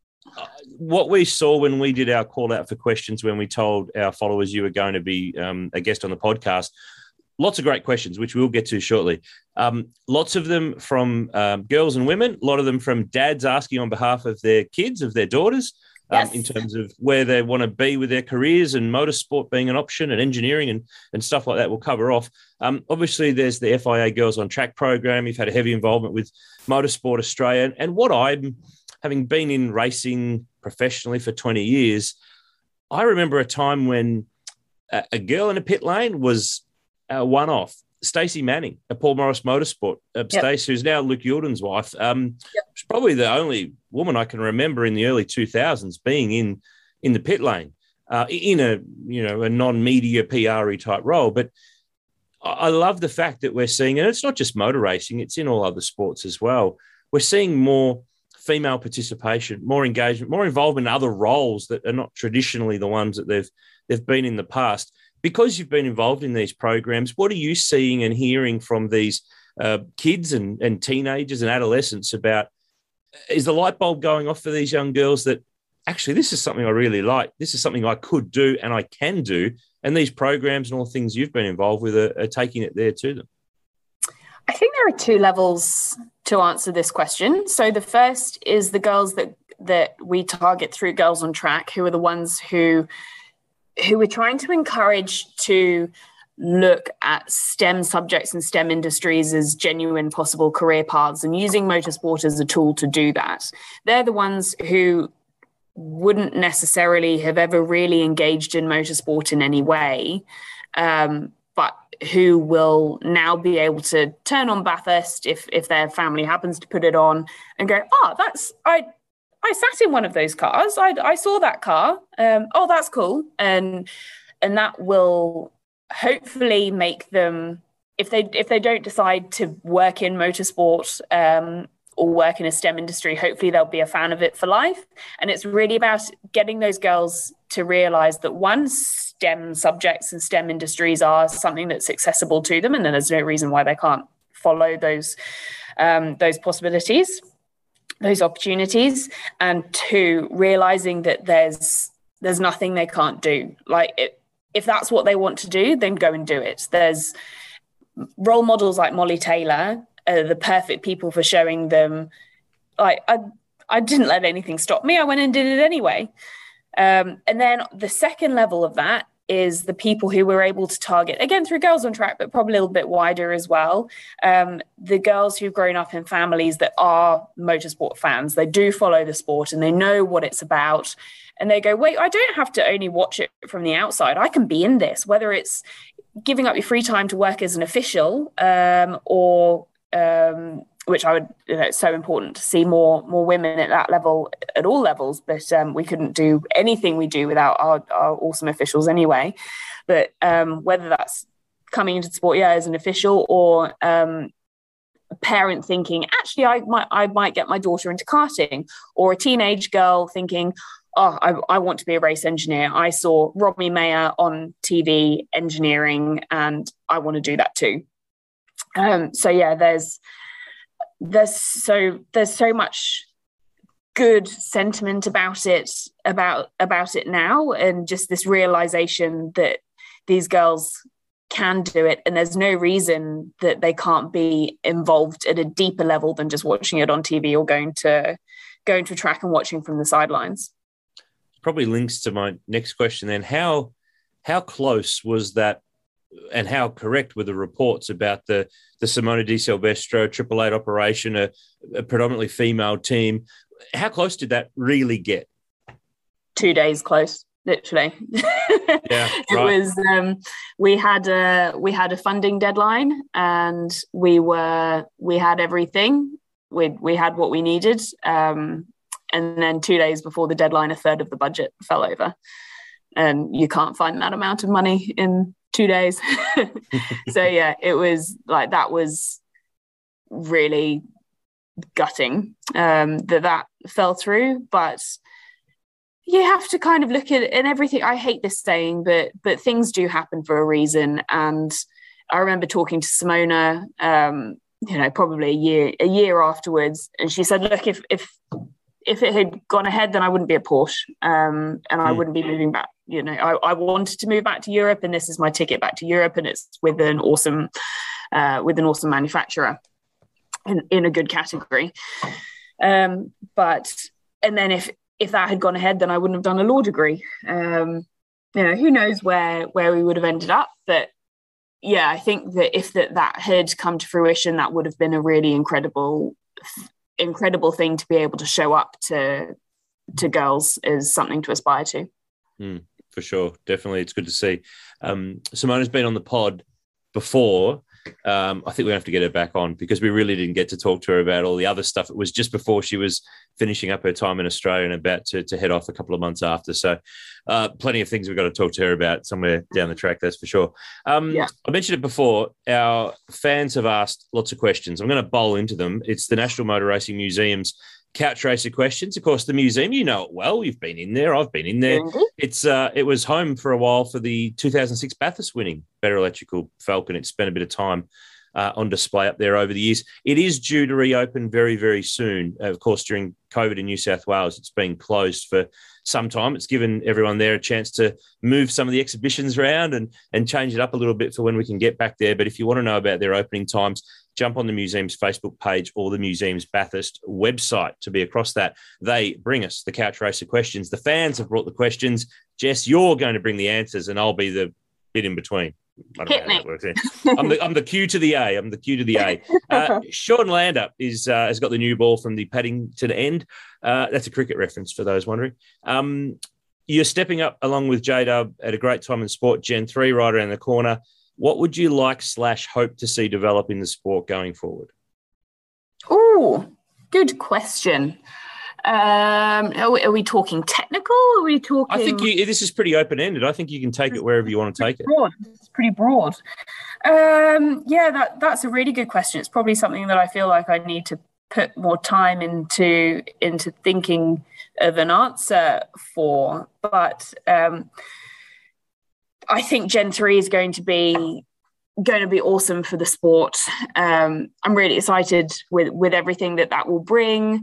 What we saw when we did our call out for questions, when we told our followers you were going to be a guest on the podcast, lots of great questions, which we'll get to shortly. Lots of them from girls and women, a lot of them from dads asking on behalf of their kids, of their daughters, yes, in terms of where they want to be with their careers, and motorsport being an option, and engineering and stuff like that we'll cover off. Obviously, there's the FIA Girls on Track program. You've had a heavy involvement with Motorsport Australia. And what having been in racing professionally for 20 years, I remember a time when a girl in a pit lane was a one-off. Stacey Manning at Paul Morris Motorsport. Stacey, who's now Luke Youlden's wife, was probably the only woman I can remember in the early 2000s being in the pit lane, in a non-media PR-y type role. But I love the fact that we're seeing, and it's not just motor racing, it's in all other sports as well, we're seeing more female participation, more engagement, more involvement in other roles that are not traditionally the ones that they've been in the past. Because you've been involved in these programs, what are you seeing and hearing from these kids and teenagers and adolescents about, is the light bulb going off for these young girls that actually this is something I really like, this is something I could do and I can do, and these programs and all the things you've been involved with are taking it there to them? I think there are 2 levels to answer this question. So the first is the girls that we target through Girls on Track, who are the ones who we're trying to encourage to look at STEM subjects and STEM industries as genuine possible career paths, and using motorsport as a tool to do that. They're the ones who wouldn't necessarily have ever really engaged in motorsport in any way, but who will now be able to turn on Bathurst if their family happens to put it on and go, I sat in one of those cars. I saw that car. That's cool. And that will hopefully make them, if they don't decide to work in motorsport or work in a STEM industry, hopefully they'll be a fan of it for life. And it's really about getting those girls to realize that STEM subjects and STEM industries are something that's accessible to them, and then there's no reason why they can't follow those possibilities, those opportunities. And two, realizing that there's nothing they can't do. Like, if that's what they want to do, then go and do it. There's role models like Molly Taylor, the perfect people for showing them, like, I didn't let anything stop me. I went and did it anyway. And then the second level of that is the people who were able to target, again, through Girls on Track, but probably a little bit wider as well. The girls who've grown up in families that are motorsport fans, they do follow the sport and they know what it's about. And they go, wait, I don't have to only watch it from the outside. I can be in this, whether it's giving up your free time to work as an official or which I would, it's so important to see more women at that level, at all levels. But we couldn't do anything we do without our awesome officials anyway. But whether that's coming into the sport, as an official, or a parent thinking, actually, I might get my daughter into karting, or a teenage girl thinking, I want to be a race engineer. I saw Robbie Mayer on TV engineering, and I want to do that too. There's so much good sentiment about it now, and just this realization that these girls can do it, and there's no reason that they can't be involved at a deeper level than just watching it on TV or going to a track and watching from the sidelines. Probably links to my next question then. How close was that, and how correct were the reports about the Simona Di Silvestro 888 operation, a predominantly female team? How close did that really get? 2 days close, literally. Yeah, it was. We had a funding deadline, and we had everything. We had what we needed. And then 2 days before the deadline, a third of the budget fell over. And you can't find that amount of money in 2 days. So, it was like, that was really gutting that fell through. But you have to kind of look at it and everything. I hate this saying, but things do happen for a reason. And I remember talking to Simona, probably a year afterwards. And she said, look, if it had gone ahead, then I wouldn't be at Porsche, and I wouldn't be moving back. I wanted to move back to Europe, and this is my ticket back to Europe, and it's with an awesome manufacturer in a good category. But then if that had gone ahead, then I wouldn't have done a law degree. Who knows where we would have ended up? But I think that if that had come to fruition, that would have been a really incredible thing to be able to show up to girls, is something to aspire to. For sure. Definitely. It's good to see. Simona's been on the pod before. I think we have to get her back on, because we really didn't get to talk to her about all the other stuff. It was just before she was finishing up her time in Australia and about to head off a couple of months after. So plenty of things we've got to talk to her about somewhere down the track, that's for sure. I mentioned it before. Our fans have asked lots of questions. I'm going to bowl into them. It's the National Motor Racing Museum's Couch Racer questions. Of course, the museum, you know it well. You've been in there. I've been in there. Mm-hmm. It was home for a while for the 2006 Bathurst winning Better Electrical Falcon. It spent a bit of time on display up there over the years. It is due to reopen very, very soon. Of course, during COVID in New South Wales, it's been closed for some time. It's given everyone there a chance to move some of the exhibitions around and change it up a little bit for when we can get back there. But if you want to know about their opening times, jump on the museum's Facebook page or the museum's Bathurst website to be across that. They bring us the Couch Racer questions. The fans have brought the questions. Jess, you're going to bring the answers, and I'll be the bit in between. I don't know how that works. I'm the Q to the A. I'm the Q to the A. Sean Lander has got the new ball from the Paddington end. That's a cricket reference for those wondering. You're stepping up along with J-Dub at a great time in sport. Gen 3 right around the corner. What would you like/hope to see develop in the sport going forward? Oh, good question. Are we talking technical? Are we talking? I think this is pretty open-ended. I think you can take it wherever you want to take it. It's pretty broad. That's a really good question. It's probably something that I feel like I need to put more time into thinking of an answer for. But I think Gen 3 is going to be awesome for the sport. I'm really excited with everything that will bring.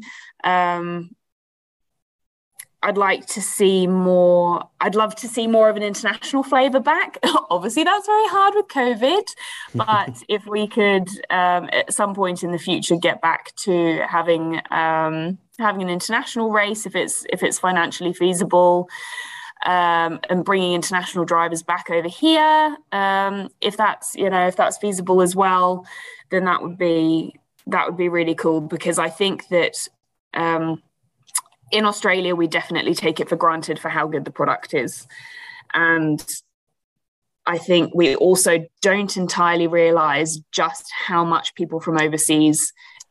I'd like to see more. I'd love to see more of an international flavour back. Obviously, that's very hard with COVID, but if we could at some point in the future get back to having an international race, if it's financially feasible, and bringing international drivers back over here, if that's feasible as well, then that would be really cool, because I think that in Australia, we definitely take it for granted for how good the product is. And I think we also don't entirely realise just how much people from overseas,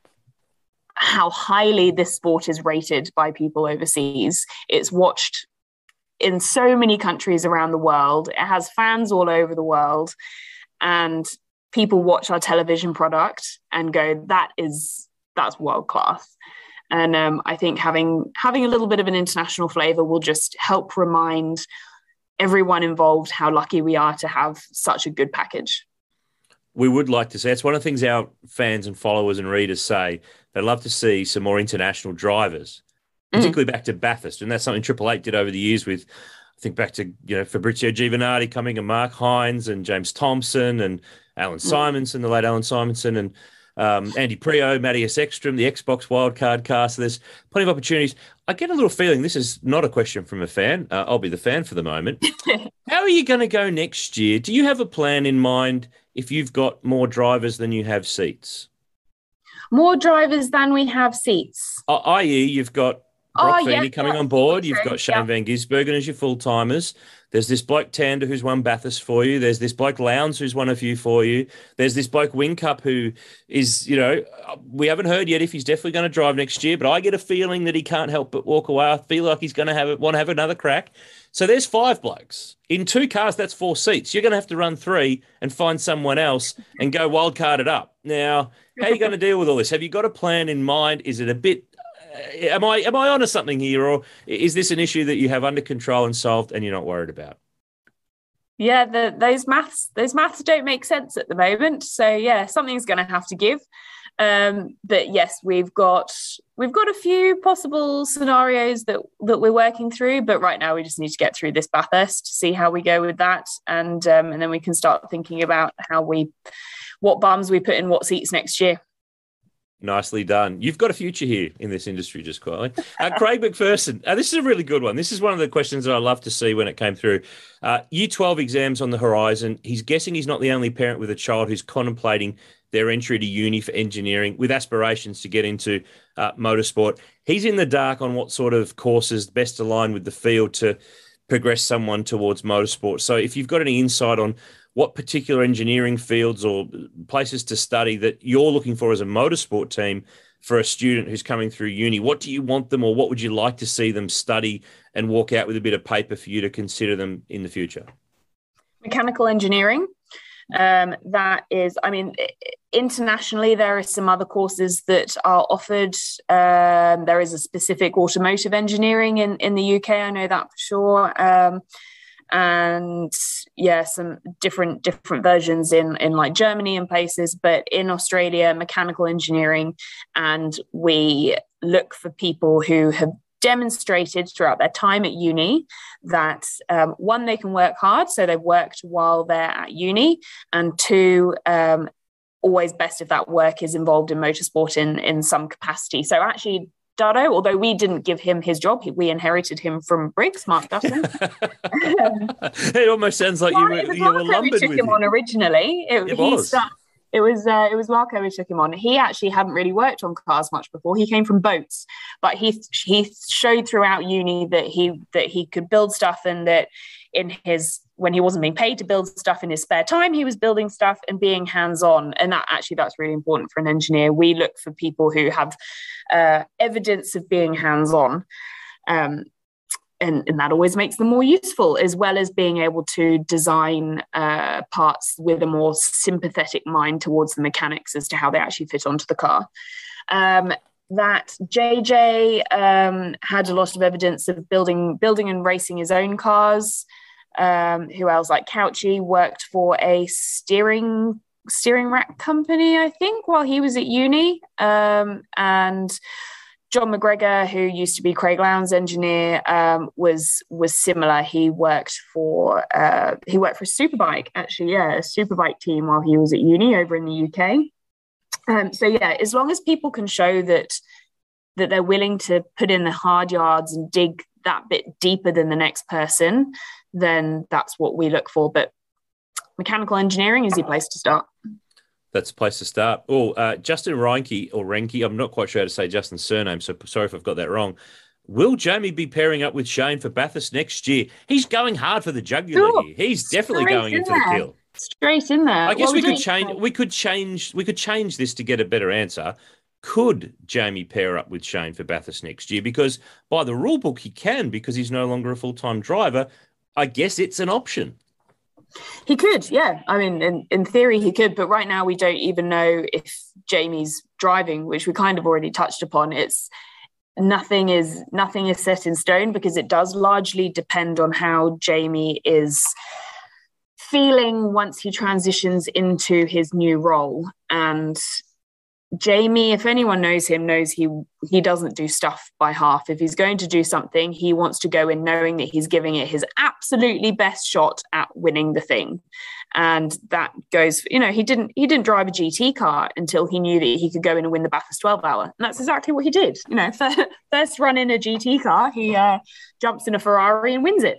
how highly this sport is rated by people overseas. It's watched in so many countries around the world. It has fans all over the world. And people watch our television product and go, that's world class. And I think having a little bit of an international flavour will just help remind everyone involved how lucky we are to have such a good package. We would like to see. It's one of the things our fans and followers and readers say. They'd love to see some more international drivers, particularly back to Bathurst. And that's something Triple Eight did over the years with, I think, back to Fabrizio Giovanardi coming and Mark Hines and James Thompson and Alan Simonson, the late Alan Simonson, and Andy Prio, Matthias Ekstrom, the Xbox wildcard car. So there's plenty of opportunities. I get a little feeling this is not a question from a fan. I'll be the fan for the moment. How are you going to go next year? Do you have a plan in mind if you've got more drivers than you have seats? More drivers than we have seats? I.e., you've got Brock Feeney coming on board. You've got Shane Van Gisbergen as your full-timers. There's this bloke Tander who's won Bathurst for you. There's this bloke Lowndes who's won a few for you. There's this bloke Whincup who is, we haven't heard yet if he's definitely going to drive next year, but I get a feeling that he can't help but walk away. I feel like he's going to want to have another crack. So there's 5 blokes. In 2 cars, that's 4 seats. You're going to have to run 3 and find someone else and go wildcard it up. Now, how are you going to deal with all this? Have you got a plan in mind? Is it a bit... Am I onto something here, or is this an issue that you have under control and solved and you're not worried about? Yeah, those maths don't make sense at the moment. So yeah, something's going to have to give. But yes, we've got a few possible scenarios that we're working through. But right now, we just need to get through this Bathurst, see how we go with that, and then we can start thinking about what bums we put in what seats next year. Nicely done. You've got a future here in this industry, just quietly. Craig McPherson, this is a really good one. This is one of the questions that I love to see when it came through. Year 12 exams on the horizon. He's guessing he's not the only parent with a child who's contemplating their entry to uni for engineering with aspirations to get into motorsport. He's in the dark on what sort of courses best align with the field to progress someone towards motorsport. So if you've got any insight on what particular engineering fields or places to study that you're looking for as a motorsport team for a student who's coming through uni, what do you want them, or what would you like to see them study and walk out with a bit of paper for you to consider them in the future? Mechanical engineering. That is, internationally, there are some other courses that are offered. There is a specific automotive engineering in the UK. I know that for sure. And yeah, some different versions in like Germany and places, but in Australia, mechanical engineering. And we look for people who have demonstrated throughout their time at uni that 1, they can work hard, so they've worked while they're at uni, and 2, always best if that work is involved in motorsport in some capacity. So actually, Dado, although we didn't give him his job, we inherited him from Briggs, Mark Dutton. It almost sounds like you were lumbered with him on originally. It was Marco who took him on. He actually hadn't really worked on cars much before. He came from boats, but he showed throughout uni that he could build stuff, and that when he wasn't being paid to build stuff in his spare time, he was building stuff and being hands-on. And that's really important for an engineer. We look for people who have evidence of being hands-on. And that always makes them more useful, as well as being able to design parts with a more sympathetic mind towards the mechanics as to how they actually fit onto the car. That JJ had a lot of evidence of building and racing his own cars. Who else? Like Couchy worked for a steering rack company, I think, while he was at uni. And John McGregor, who used to be Craig Lowndes' engineer, was similar. He worked for a Superbike, actually, a Superbike team while he was at uni over in the UK. So yeah, as long as people can show that they're willing to put in the hard yards and dig that bit deeper than the next person, then that's what we look for. But mechanical engineering is the place to start. That's the place to start. Oh, Justin Reinke, I'm not quite sure how to say Justin's surname, so sorry if I've got that wrong. Will Jamie be pairing up with Shane for Bathurst next year? He's going hard for the jugular here. He's definitely going into the kill. Straight in there. I guess we could change this to get a better answer. Could Jamie pair up with Shane for Bathurst next year? Because by the rule book, he can, because he's no longer a full-time driver. I guess it's an option. He could, yeah. I mean, in theory, he could. But right now, we don't even know if Jamie's driving, which we kind of already touched upon. Nothing is set in stone, because it does largely depend on how Jamie is feeling once he transitions into his new role. And Jamie, if anyone knows him, knows he doesn't do stuff by half. If he's going to do something, he wants to go in knowing that he's giving it his absolutely best shot at winning the thing. And that goes, he didn't drive a GT car until he knew that he could go in and win the Bathurst 12-hour. And that's exactly what he did. First run in a GT car, he jumps in a Ferrari and wins it.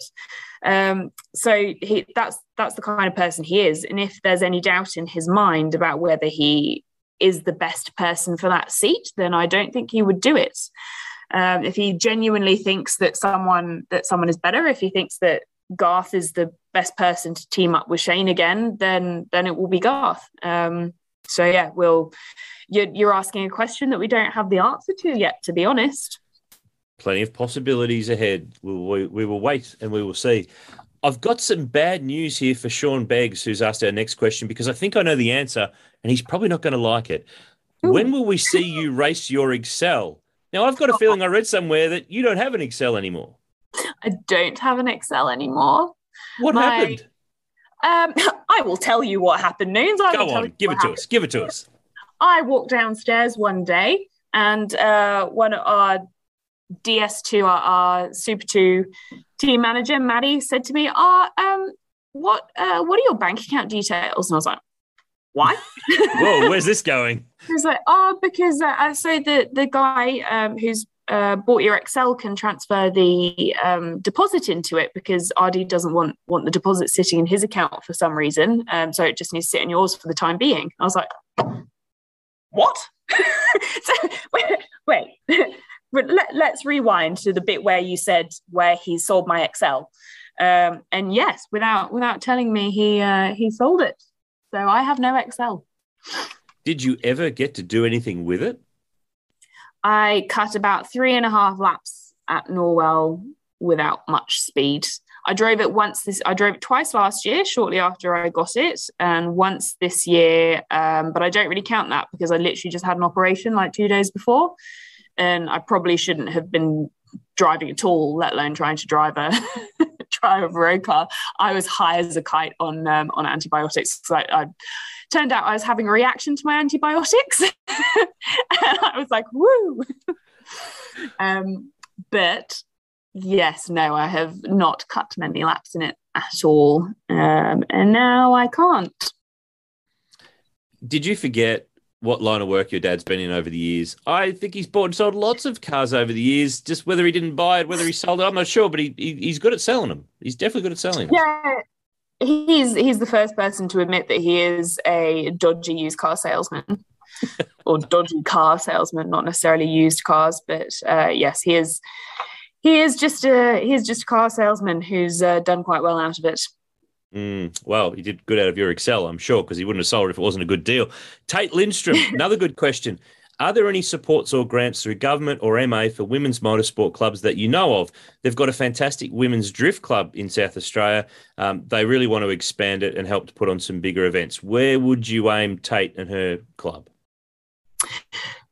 So that's the kind of person he is. And if there's any doubt in his mind about whether he is the best person for that seat, then I don't think he would do it. If he genuinely thinks that someone is better, if he thinks that Garth is the best person to team up with Shane again, then it will be Garth. So yeah, you're asking a question that we don't have the answer to yet, to be honest. Plenty of possibilities ahead. We will wait and we will see. I've got some bad news here for Sean Beggs, who's asked our next question, because I think I know the answer and he's probably not going to like it. Ooh. When will we see you race your Excel? Now, I've got a feeling I read somewhere that you don't have an Excel anymore. I don't have an Excel anymore. What happened? I will tell you what happened, Noons. Go on, give it to us. I walked downstairs one day and one of our DS2, our Super 2 team manager, Maddie, said to me, what are your bank account details? And I was like, why? Whoa, where's this going? He was like, because so the guy who's bought your Excel can transfer the deposit into it, because RD doesn't want the deposit sitting in his account for some reason. So it just needs to sit in yours for the time being. I was like, what? So, wait. But let's rewind to the bit where you said where he sold my Excel. And yes, without telling me, he sold it. So I have no Excel. Did you ever get to do anything with it? I cut about 3.5 laps at Norwell without much speed. I drove it twice last year, shortly after I got it, and once this year. But I don't really count that because I literally just had an operation like 2 days before, and I probably shouldn't have been driving at all, let alone trying to drive a road car. I was high as a kite on antibiotics. I turned out I was having a reaction to my antibiotics, and I was like, woo. But yes, no, I have not cut many laps in it at all, and now I can't. Did you forget what line of work your dad's been in over the years? I think he's bought and sold lots of cars over the years. Just whether he didn't buy it, whether he sold it, I'm not sure, but he's good at selling them. He's definitely good at selling them. Yeah, he's the first person to admit that he is a dodgy used car salesman, or dodgy car salesman, not necessarily used cars, but yes, he is. He is just a car salesman who's done quite well out of it. Well, he did good out of your Excel, I'm sure, because he wouldn't have sold it if it wasn't a good deal. Tate Lindstrom, another good question. Are there any supports or grants through government or MA for women's motorsport clubs that you know of? They've got a fantastic women's drift club in South Australia. They really want to expand it and help to put on some bigger events. Where would you aim Tate and her club?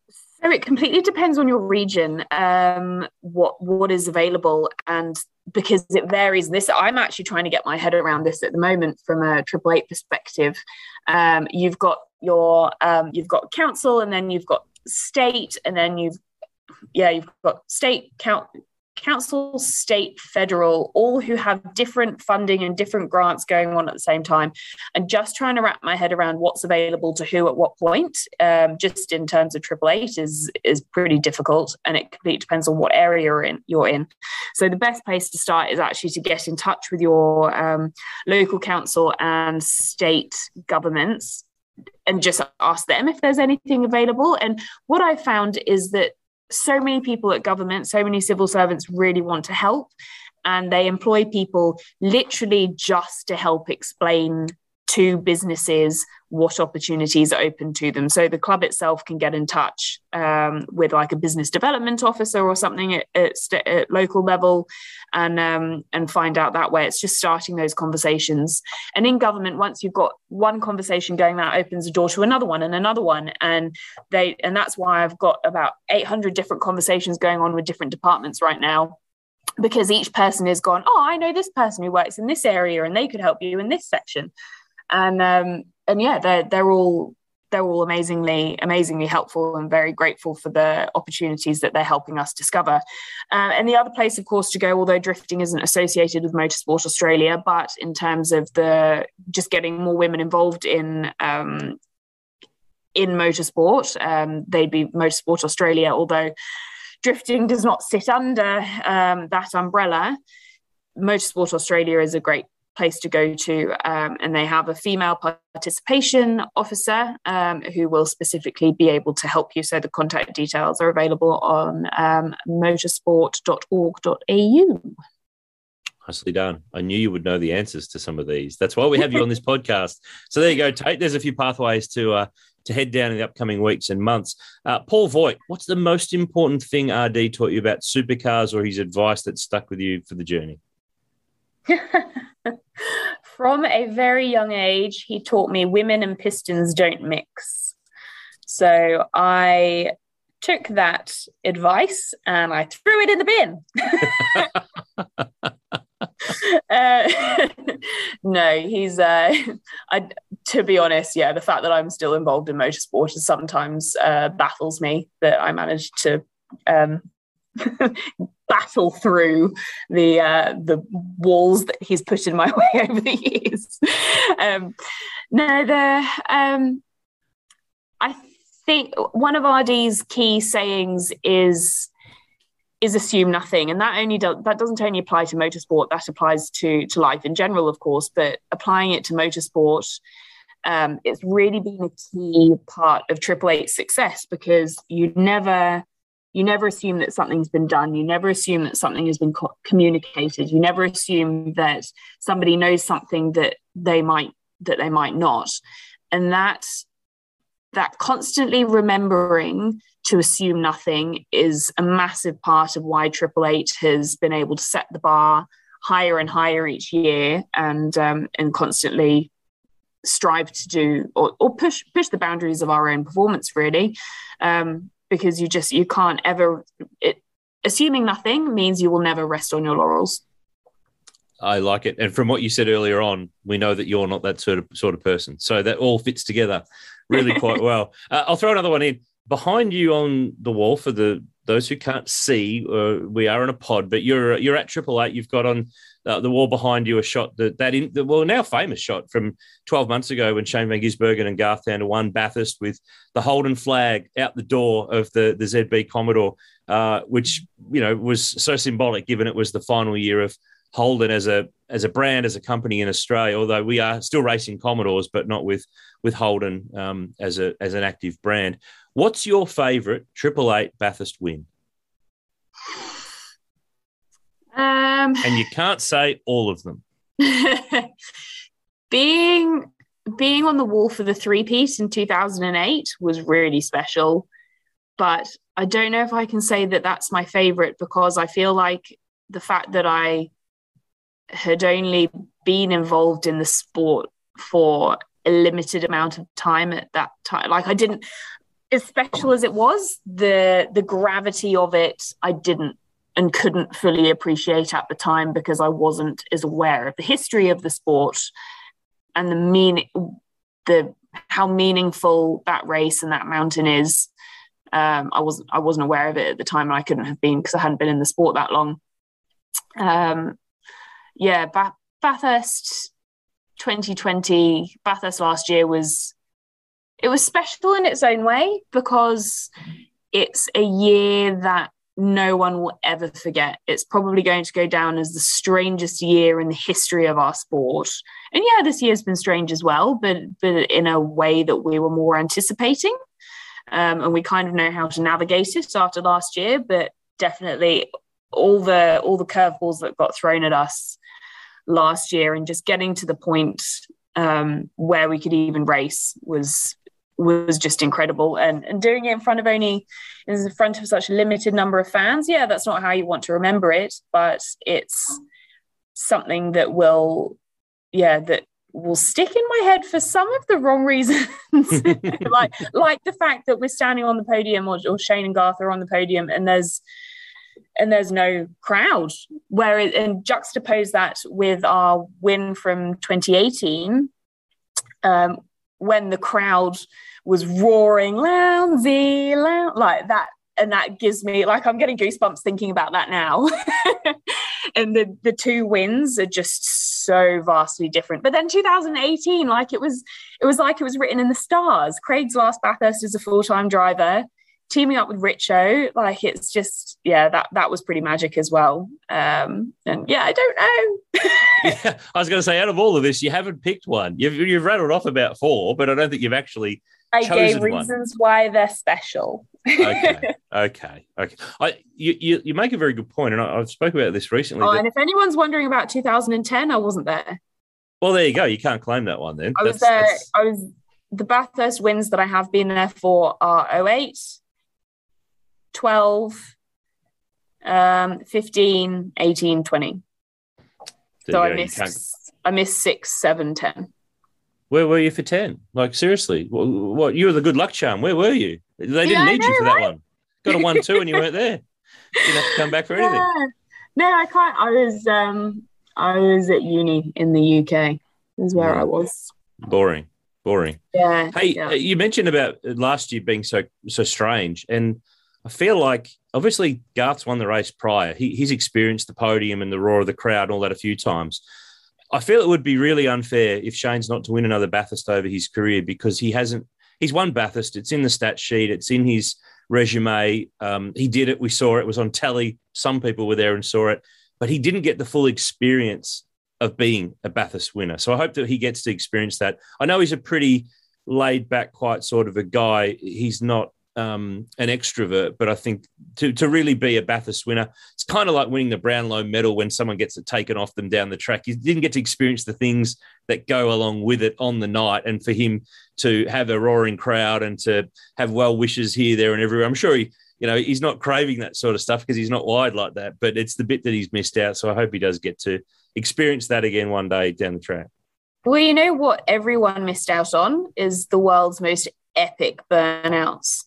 So it completely depends on your region, what is available, and because it varies. I'm actually trying to get my head around this at the moment from a Triple Eight perspective. You've got council, and then you've got state, and then you've got council, state, federal, all who have different funding and different grants going on at the same time, and just trying to wrap my head around what's available to who at what point, just in terms of Triple Eight is pretty difficult, and it completely depends on what area you're in. So the best place to start is actually to get in touch with your local council and state governments and just ask them if there's anything available. And what I found is that so many people at government, so many civil servants really want to help, and they employ people literally just to help explain to businesses what opportunities are open to them. So the club itself can get in touch with like a business development officer or something at local level, and find out that way. It's just starting those conversations. And in government, once you've got one conversation going, that opens the door to another one and another one. And that's why I've got about 800 different conversations going on with different departments right now, because each person has gone, oh, I know this person who works in this area and they could help you in this section. And yeah, they're all amazingly helpful, and very grateful for the opportunities that they're helping us discover. And the other place, of course, to go, although drifting isn't associated with Motorsport Australia, but in terms of just getting more women involved in motorsport, they'd be Motorsport Australia, although drifting does not sit under that umbrella. Motorsport Australia is a great place to go to, and they have a female participation officer who will specifically be able to help you. So the contact details are available on motorsport.org.au. Nicely done. I knew you would know the answers to some of these. That's why we have you on this podcast. So there you go, Tate. There's a few pathways to head down in the upcoming weeks and months. Paul Voigt, what's the most important thing RD taught you about supercars, or his advice that stuck with you for the journey? From a very young age, he taught me women and pistons don't mix. So I took that advice and I threw it in the bin. No, he's to be honest, yeah, the fact that I'm still involved in motorsport sometimes baffles me, that I managed to battle through the walls that he's put in my way over the years. I think one of RD's key sayings is assume nothing, and that doesn't only apply to motorsport, that applies to life in general, of course, but applying it to motorsport, it's really been a key part of Triple Eight's success, because you never assume that something's been done. You never assume that something has been communicated. You never assume that somebody knows something that they might not. And that constantly remembering to assume nothing is a massive part of why Triple Eight has been able to set the bar higher and higher each year, and constantly strive to do or push the boundaries of our own performance, really. Because you can't ever, assuming nothing means you will never rest on your laurels. I like it. And from what you said earlier on, we know that you're not that sort of person. So that all fits together really quite well. I'll throw another one in. Behind you on the wall, for those who can't see, we are in a pod, but you're at Triple Eight. You've got on the wall behind you a shot now famous shot from 12 months ago when Shane Van Gisbergen and Garth Tander won Bathurst with the Holden flag out the door of the ZB Commodore, which was so symbolic, given it was the final year of Holden as a brand, as a company in Australia. Although we are still racing Commodores, but not with Holden as an active brand. What's your favourite Triple Eight Bathurst win? And you can't say all of them. Being on the wall for the three-peat in 2008 was really special, but I don't know if I can say that that's my favourite, because I feel like the fact that I had only been involved in the sport for a limited amount of time at that time, like as special as it was, the gravity of it, I didn't and couldn't fully appreciate at the time because I wasn't as aware of the history of the sport and how meaningful that race and that mountain is. I wasn't aware of it at the time, and I couldn't have been because I hadn't been in the sport that long. Bathurst 2020, Bathurst last year was special in its own way because it's a year that no one will ever forget. It's probably going to go down as the strangest year in the history of our sport. And yeah, this year's been strange as well, but in a way that we were more anticipating. And we kind of know how to navigate it after last year, but definitely all the curveballs that got thrown at us last year and just getting to the point where we could even race was just incredible, and doing it in front of such a limited number of fans. Yeah, that's not how you want to remember it, but it's something that will stick in my head for some of the wrong reasons. like the fact that we're standing on the podium or Shane and Garth are on the podium and there's no crowd, and juxtapose that with our win from 2018, when the crowd was roaring loud like that, and that gives me, like, I'm getting goosebumps thinking about that now. And the two wins are just so vastly different. But then 2018, it was like it was written in the stars. Craig's last Bathurst as a full-time driver, teaming up with Richo, it's just, that was pretty magic as well. And I don't know. Yeah, I was going to say, out of all of this, you haven't picked one. You've rattled off about 4, but I don't think you've actually chosen one. I gave reasons why they're special. Okay. You make a very good point, and I've spoken about this recently. And if anyone's wondering about 2010, I wasn't there. Well, there you go. You can't claim that one then. I was there. The Bathurst wins that I have been there for are 08, 12, 15, 18, 20. So I missed 6, 7, 10. Where were you for 10? Seriously, what? You were the good luck charm. Where were you? They didn't need you for that one. Got a 1-2 and you weren't there. Didn't have to come back for anything. No, I can't. I was at uni in the UK. Is where I was. Boring. Yeah. Hey, you mentioned about last year being so strange, and I feel like obviously Garth's won the race prior. He's experienced the podium and the roar of the crowd and all that a few times. I feel it would be really unfair if Shane's not to win another Bathurst over his career because he's won Bathurst. It's in the stat sheet. It's in his resume. He did it. We saw it. It was on telly. Some people were there and saw it, but he didn't get the full experience of being a Bathurst winner. So I hope that he gets to experience that. I know he's a pretty laid back, quiet sort of a guy. He's not an extrovert, but I think to really be a Bathurst winner, it's kind of like winning the Brownlow medal when someone gets it taken off them down the track. You didn't get to experience the things that go along with it on the night, and for him to have a roaring crowd and to have well wishes here, there, and everywhere. I'm sure he's not craving that sort of stuff because he's not wired like that, but it's the bit that he's missed out. So I hope he does get to experience that again one day down the track. Well, you know what everyone missed out on is the world's most epic burnouts.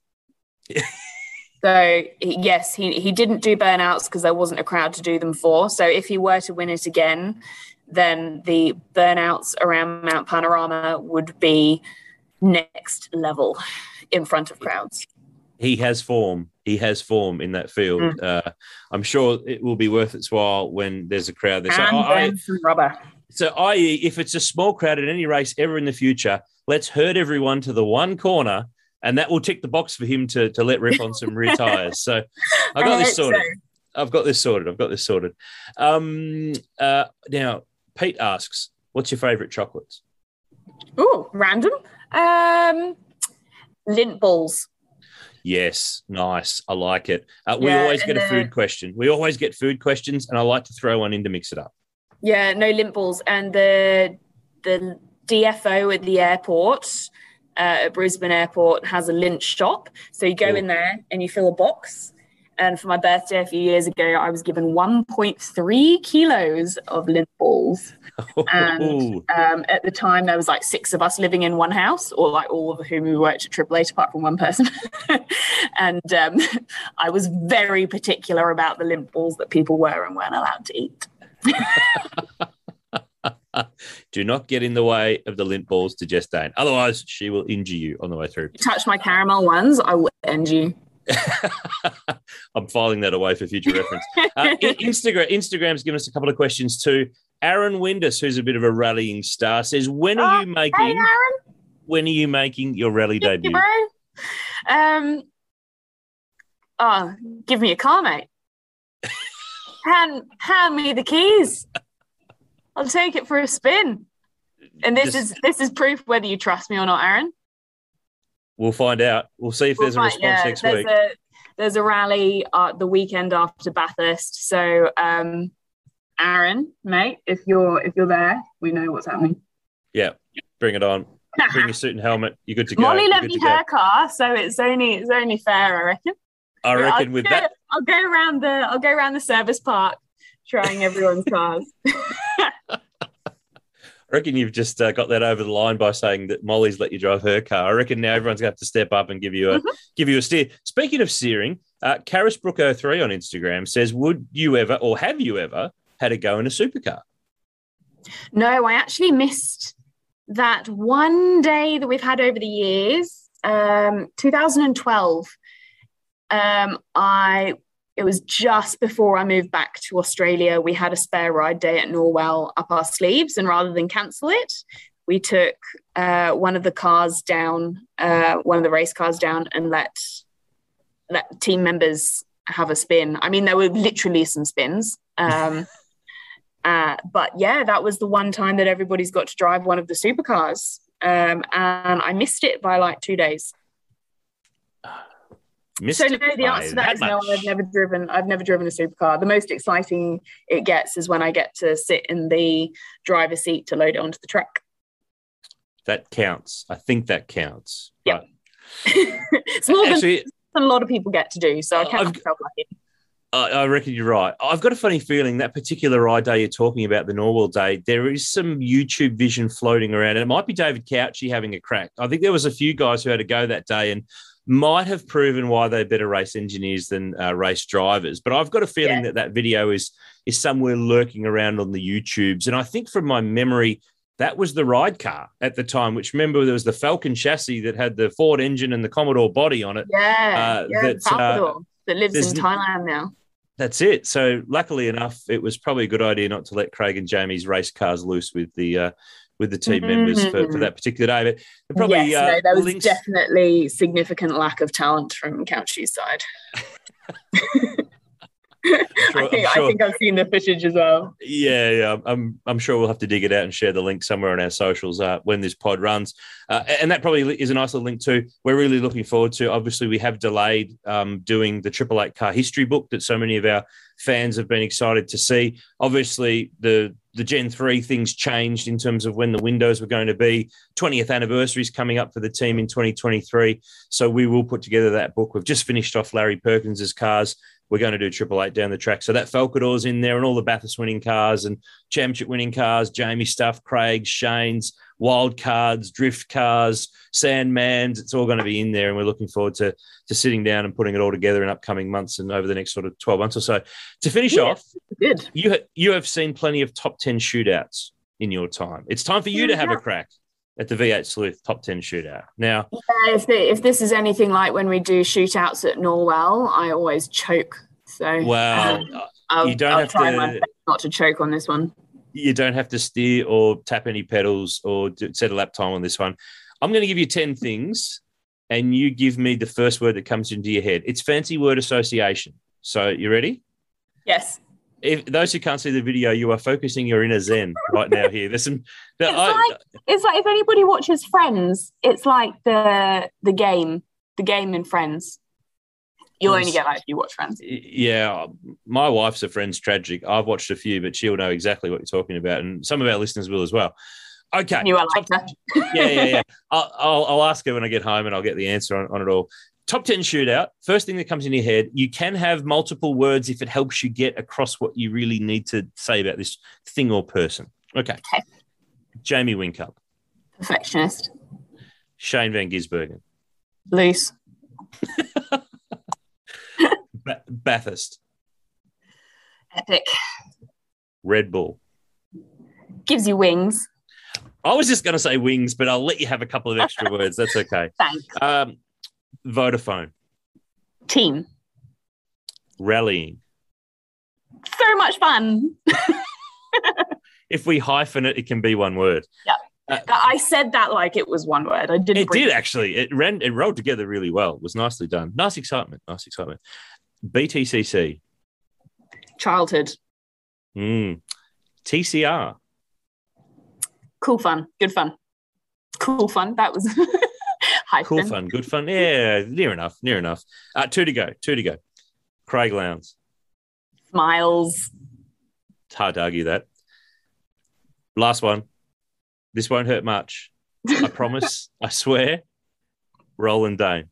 So yes, he didn't do burnouts because there wasn't a crowd to do them for. So if he were to win it again, then the burnouts around Mount Panorama would be next level in front of crowds. He has form in that field. I'm sure it will be worth its while when there's a crowd there. And some rubber. So i.e., if it's a small crowd at any race ever in the future, let's herd everyone to the one corner, and that will tick the box for him to let rip on some rear tyres. So I've got this sorted. I've got this sorted. Now, Pete asks, what's your favourite chocolates? Oh, random. Lindt balls. Yes, nice. I like it. We always get a food question. We always get food questions, and I like to throw one in to mix it up. Yeah, no, Lindt balls. And the DFO at the airport, at Brisbane Airport, has a Lindt shop. So you go in there and you fill a box, And for my birthday a few years ago, I was given 1.3 kilos of lint balls. And at the time, there was like 6 of us living in one house, or like all of whom we worked at Triple Eight apart from one person. And I was very particular about the lint balls that people were and weren't allowed to eat. Do not get in the way of the lint balls to Justine. Otherwise, she will injure you on the way through. You touch my caramel ones, I will end you. I'm filing that away for future reference. Instagram's given us a couple of questions too. Aaron Windus, who's a bit of a rallying star, says, "When are you making? Hey, Aaron. When are you making your rally debut?" Bro. Give me a car, mate. hand me the keys. I'll take it for a spin. And this is proof whether you trust me or not, Aaron. We'll find out. We'll see if there's a response next week. There's a rally the weekend after Bathurst. So, Aaron, mate, if you're there, we know what's happening. Yeah, bring it on. Bring your suit and helmet. You're good to go. Molly lent me her car, so it's only fair, I reckon. I'll go around the service park, trying everyone's cars. I reckon you've just got that over the line by saying that Molly's let you drive her car. I reckon now everyone's going to have to step up and give you a steer. Speaking of steering, Carisbrook03 on Instagram says, "Would you ever, or have you ever, had a go in a supercar?" No, I actually missed that one day that we've had over the years. 2012. It was just before I moved back to Australia. We had a spare ride day at Norwell up our sleeves, and rather than cancel it, we took one of the cars down, one of the race cars down, and let team members have a spin. I mean, there were literally some spins. But yeah, that was the one time that everybody's got to drive one of the supercars. And I missed it by like 2 days. So no, the answer to that is no. I've never driven a supercar. The most exciting it gets is when I get to sit in the driver's seat to load it onto the truck. That counts. I think that counts. Yeah, it's more than a lot of people get to do. So I count myself lucky. I reckon you're right. I've got a funny feeling that particular ride day you're talking about, the Norwell day, there is some YouTube vision floating around, and it might be David Couchy having a crack. I think there was a few guys who had a go that day and might have proven why they're better race engineers than race drivers. But I've got a feeling that video is somewhere lurking around on the YouTubes. And I think from my memory, that was the ride car at the time, which, remember, there was the Falcon chassis that had the Ford engine and the Commodore body on it. That lives in Thailand now. That's it. So luckily enough, it was probably a good idea not to let Craig and Jamie's race cars loose with the team members for that particular day. But probably there was definitely significant lack of talent from Couchy's side. I think I've seen the footage as well. Yeah. I'm sure we'll have to dig it out and share the link somewhere on our socials when this pod runs. And that probably is a nice little link too. We're really looking forward to. Obviously, we have delayed doing the Triple Eight car history book that so many of our fans have been excited to see. Obviously, the Gen 3 things changed in terms of when the windows were going to be. 20th anniversary is coming up for the team in 2023. So we will put together that book. We've just finished off Larry Perkins's cars. We're going to do Triple Eight down the track. So that Falcador's in there and all the Bathurst winning cars and championship winning cars, Jamie stuff, Craig's, Shane's, wild cards, drift cars, Sandman's. It's all going to be in there, and we're looking forward to sitting down and putting it all together in upcoming months and over the next sort of 12 months or so. To finish off, good. You have seen plenty of top 10 shootouts in your time. It's time for you to have a crack at the V8 Sleuth top 10 shootout. Now, if this is anything like when we do shootouts at Norwell, I always choke. So you don't have try to my best not to choke on this one. You don't have to steer or tap any pedals or set a lap time on this one. I'm going to give you 10 things, and you give me the first word that comes into your head. It's fancy word association. So you ready? Yes. If those who can't see the video, you are focusing your inner zen right now here. There's some. It's like if anybody watches Friends, it's like the game in Friends. You'll only get that if you watch Friends. Yeah, my wife's a Friends tragic. I've watched a few, but she'll know exactly what you're talking about, and some of our listeners will as well. Okay. You are like that. Yeah. I'll ask her when I get home, and I'll get the answer on it all. Top 10 shootout. First thing that comes in your head. You can have multiple words if it helps you get across what you really need to say about this thing or person. Okay. Jamie Whincup. Perfectionist. Shane Van Gisbergen. Loose. Bathurst. Epic. Red Bull. Gives you wings. I was just going to say wings, but I'll let you have a couple of extra words. That's okay. Thanks. Vodafone. Team. Rallying. So much fun. If we hyphen it, it can be one word. Yeah. I said that like it was one word. I didn't. It did actually. It rolled together really well. It was nicely done. Nice excitement. BTCC. Childhood. TCR. Cool fun. Good fun. Cool fun. That was hyphen. Cool fun. Good fun. Yeah, near enough. Two to go. Craig Lowndes. Smiles. It's hard to argue that. Last one. This won't hurt much. I promise. I swear. Roland Dane.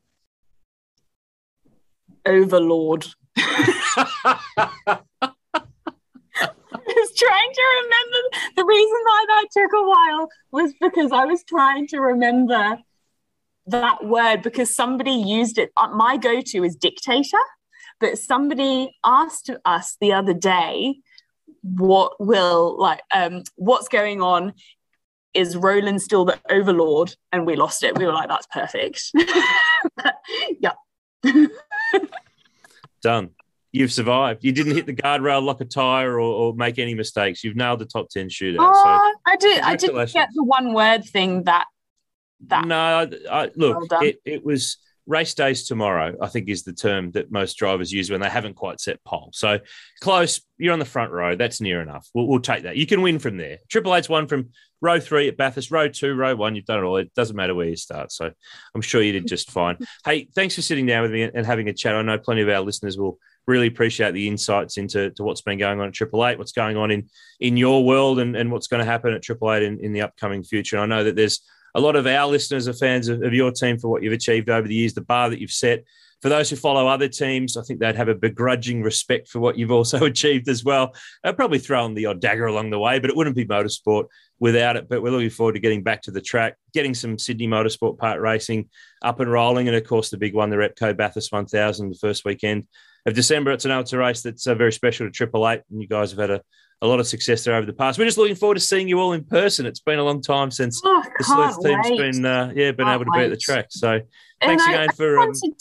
Overlord. I was trying to remember. The reason why that took a while was because I was trying to remember that word because somebody used it. My go-to is dictator, but somebody asked us the other day, what's going on? Is Roland still the overlord? And we lost it. We were like, that's perfect. Yeah. Done. You've survived. You didn't hit the guardrail like a tire or make any mistakes. You've nailed the top 10 shootout. I didn't get the one word thing that. No, look, well it was race days tomorrow, I think is the term that most drivers use when they haven't quite set pole. So close, you're on the front row. That's near enough. We'll take that. You can win from there. Triple Eight's won from row 3 at Bathurst, row 2, row 1. You've done it all. It doesn't matter where you start. So I'm sure you did just fine. Hey, thanks for sitting down with me and having a chat. I know plenty of our listeners will really appreciate the insights into what's been going on at Triple Eight, what's going on in your world and what's going to happen at Triple Eight in the upcoming future. And I know that there's a lot of our listeners are fans of your team for what you've achieved over the years, the bar that you've set. For those who follow other teams, I think they'd have a begrudging respect for what you've also achieved as well. They'll probably throw in the odd dagger along the way, but it wouldn't be motorsport without it. But we're looking forward to getting back to the track, getting some Sydney Motorsport Park racing up and rolling. And, of course, the big one, the Repco Bathurst 1000, the first weekend of December. It's a race that's very special to Triple Eight, and you guys have had a lot of success there over the past. We're just looking forward to seeing you all in person. It's been a long time since the Sleuth team's been able to be at the track. So thanks again for...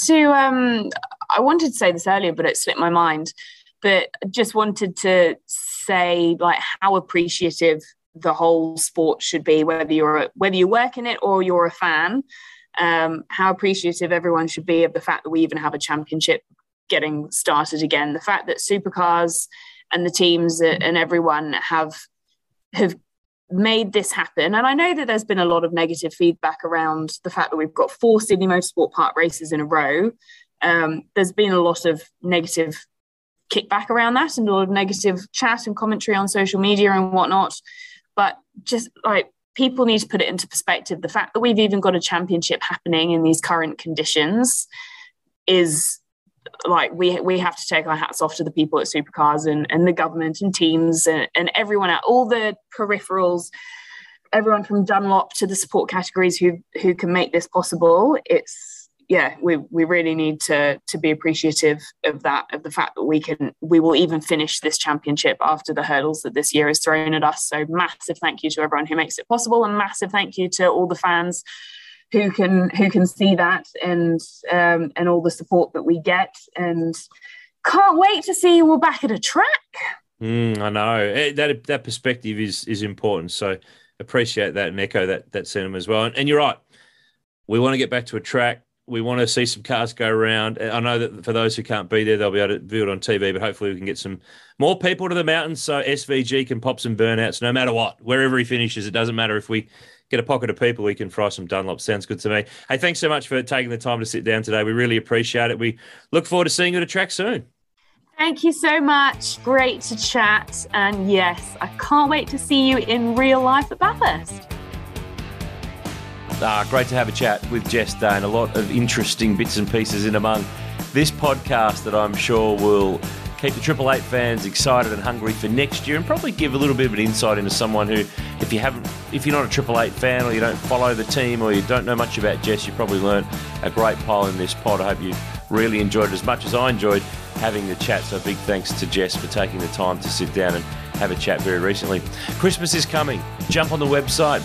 I wanted to say this earlier, but it slipped my mind. But just wanted to say like how appreciative the whole sport should be, whether you work in it or you're a fan, how appreciative everyone should be of the fact that we even have a championship getting started again. The fact that supercars and the teams and everyone have made this happen. And I know that there's been a lot of negative feedback around the fact that we've got 4 Sydney Motorsport Park races in a row. There's been a lot of negative kickback around that and a lot of negative chat and commentary on social media and whatnot. But just like people need to put it into perspective. The fact that we've even got a championship happening in these current conditions is like we have to take our hats off to the people at Supercars and the government and teams and everyone at all the peripherals, everyone from Dunlop to the support categories who can make this possible. We really need to be appreciative of that, of the fact that we will even finish this championship after the hurdles that this year has thrown at us. So massive thank you to everyone who makes it possible, and massive thank you to all the fans who can see that and all the support that we get, and can't wait to see you all back at a track. I know that perspective is important. So appreciate that and echo that sentiment as well. And you're right. We want to get back to a track. We want to see some cars go around. I know that for those who can't be there, they'll be able to view it on TV, but hopefully we can get some more people to the mountains so SVG can pop some burnouts no matter what. Wherever he finishes, it doesn't matter. If we get a pocket of people, we can fry some Dunlop. Sounds good to me. Hey, thanks so much for taking the time to sit down today. We really appreciate it. We look forward to seeing you at a track soon. Thank you so much. Great to chat. And yes, I can't wait to see you in real life at Bathurst. Great to have a chat with Jess Dane. A lot of interesting bits and pieces in among this podcast that I'm sure will keep the Triple Eight fans excited and hungry for next year, and probably give a little bit of an insight into someone who, if you're not a Triple Eight fan, or you don't follow the team, or you don't know much about Jess, you probably learned a great pile in this pod. I hope you really enjoyed it as much as I enjoyed having the chat. So big thanks to Jess for taking the time to sit down and have a chat very recently. Christmas is coming. Jump on the website,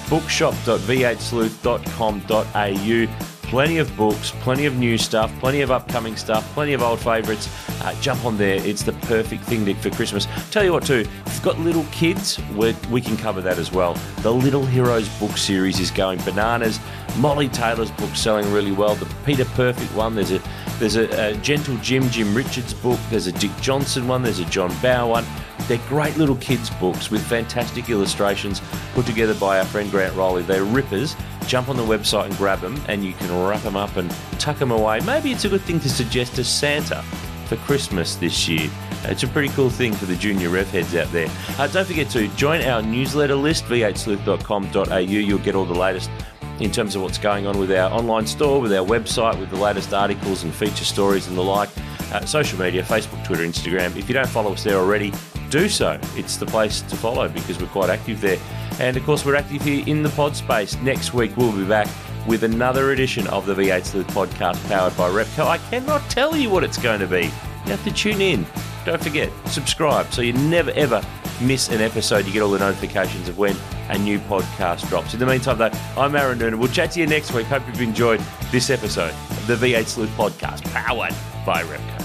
bookshop.v8sleuth.com.au. Plenty of books, plenty of new stuff, plenty of upcoming stuff, plenty of old favourites. Jump on there. It's the perfect thing for Christmas. Tell you what too, if you've got little kids, we can cover that as well. The Little Heroes book series is going bananas. Molly Taylor's book selling really well. The Peter Perfect one. There's a Gentle Jim Richards book. There's a Dick Johnson one. There's a John Bower one. They're great little kids' books with fantastic illustrations put together by our friend Grant Rowley. They're rippers. Jump on the website and grab them, and you can wrap them up and tuck them away. Maybe it's a good thing to suggest to Santa for Christmas this year. It's a pretty cool thing for the junior rev heads out there. Don't forget to join our newsletter list, v8sleuth.com.au. You'll get all the latest in terms of what's going on with our online store, with our website, with the latest articles and feature stories and the like. Social media, Facebook, Twitter, Instagram. If you don't follow us there already, do so. It's the place to follow because we're quite active there. And of course, we're active here in the pod space. Next week, we'll be back with another edition of the V8 Sleuth podcast powered by Repco. I cannot tell you what it's going to be. You have to tune in. Don't forget, subscribe so you never ever miss an episode. You get all the notifications of when a new podcast drops. In the meantime, though, I'm Aaron Noonan. We'll chat to you next week. Hope you've enjoyed this episode of the V8 Sleuth podcast powered by Repco.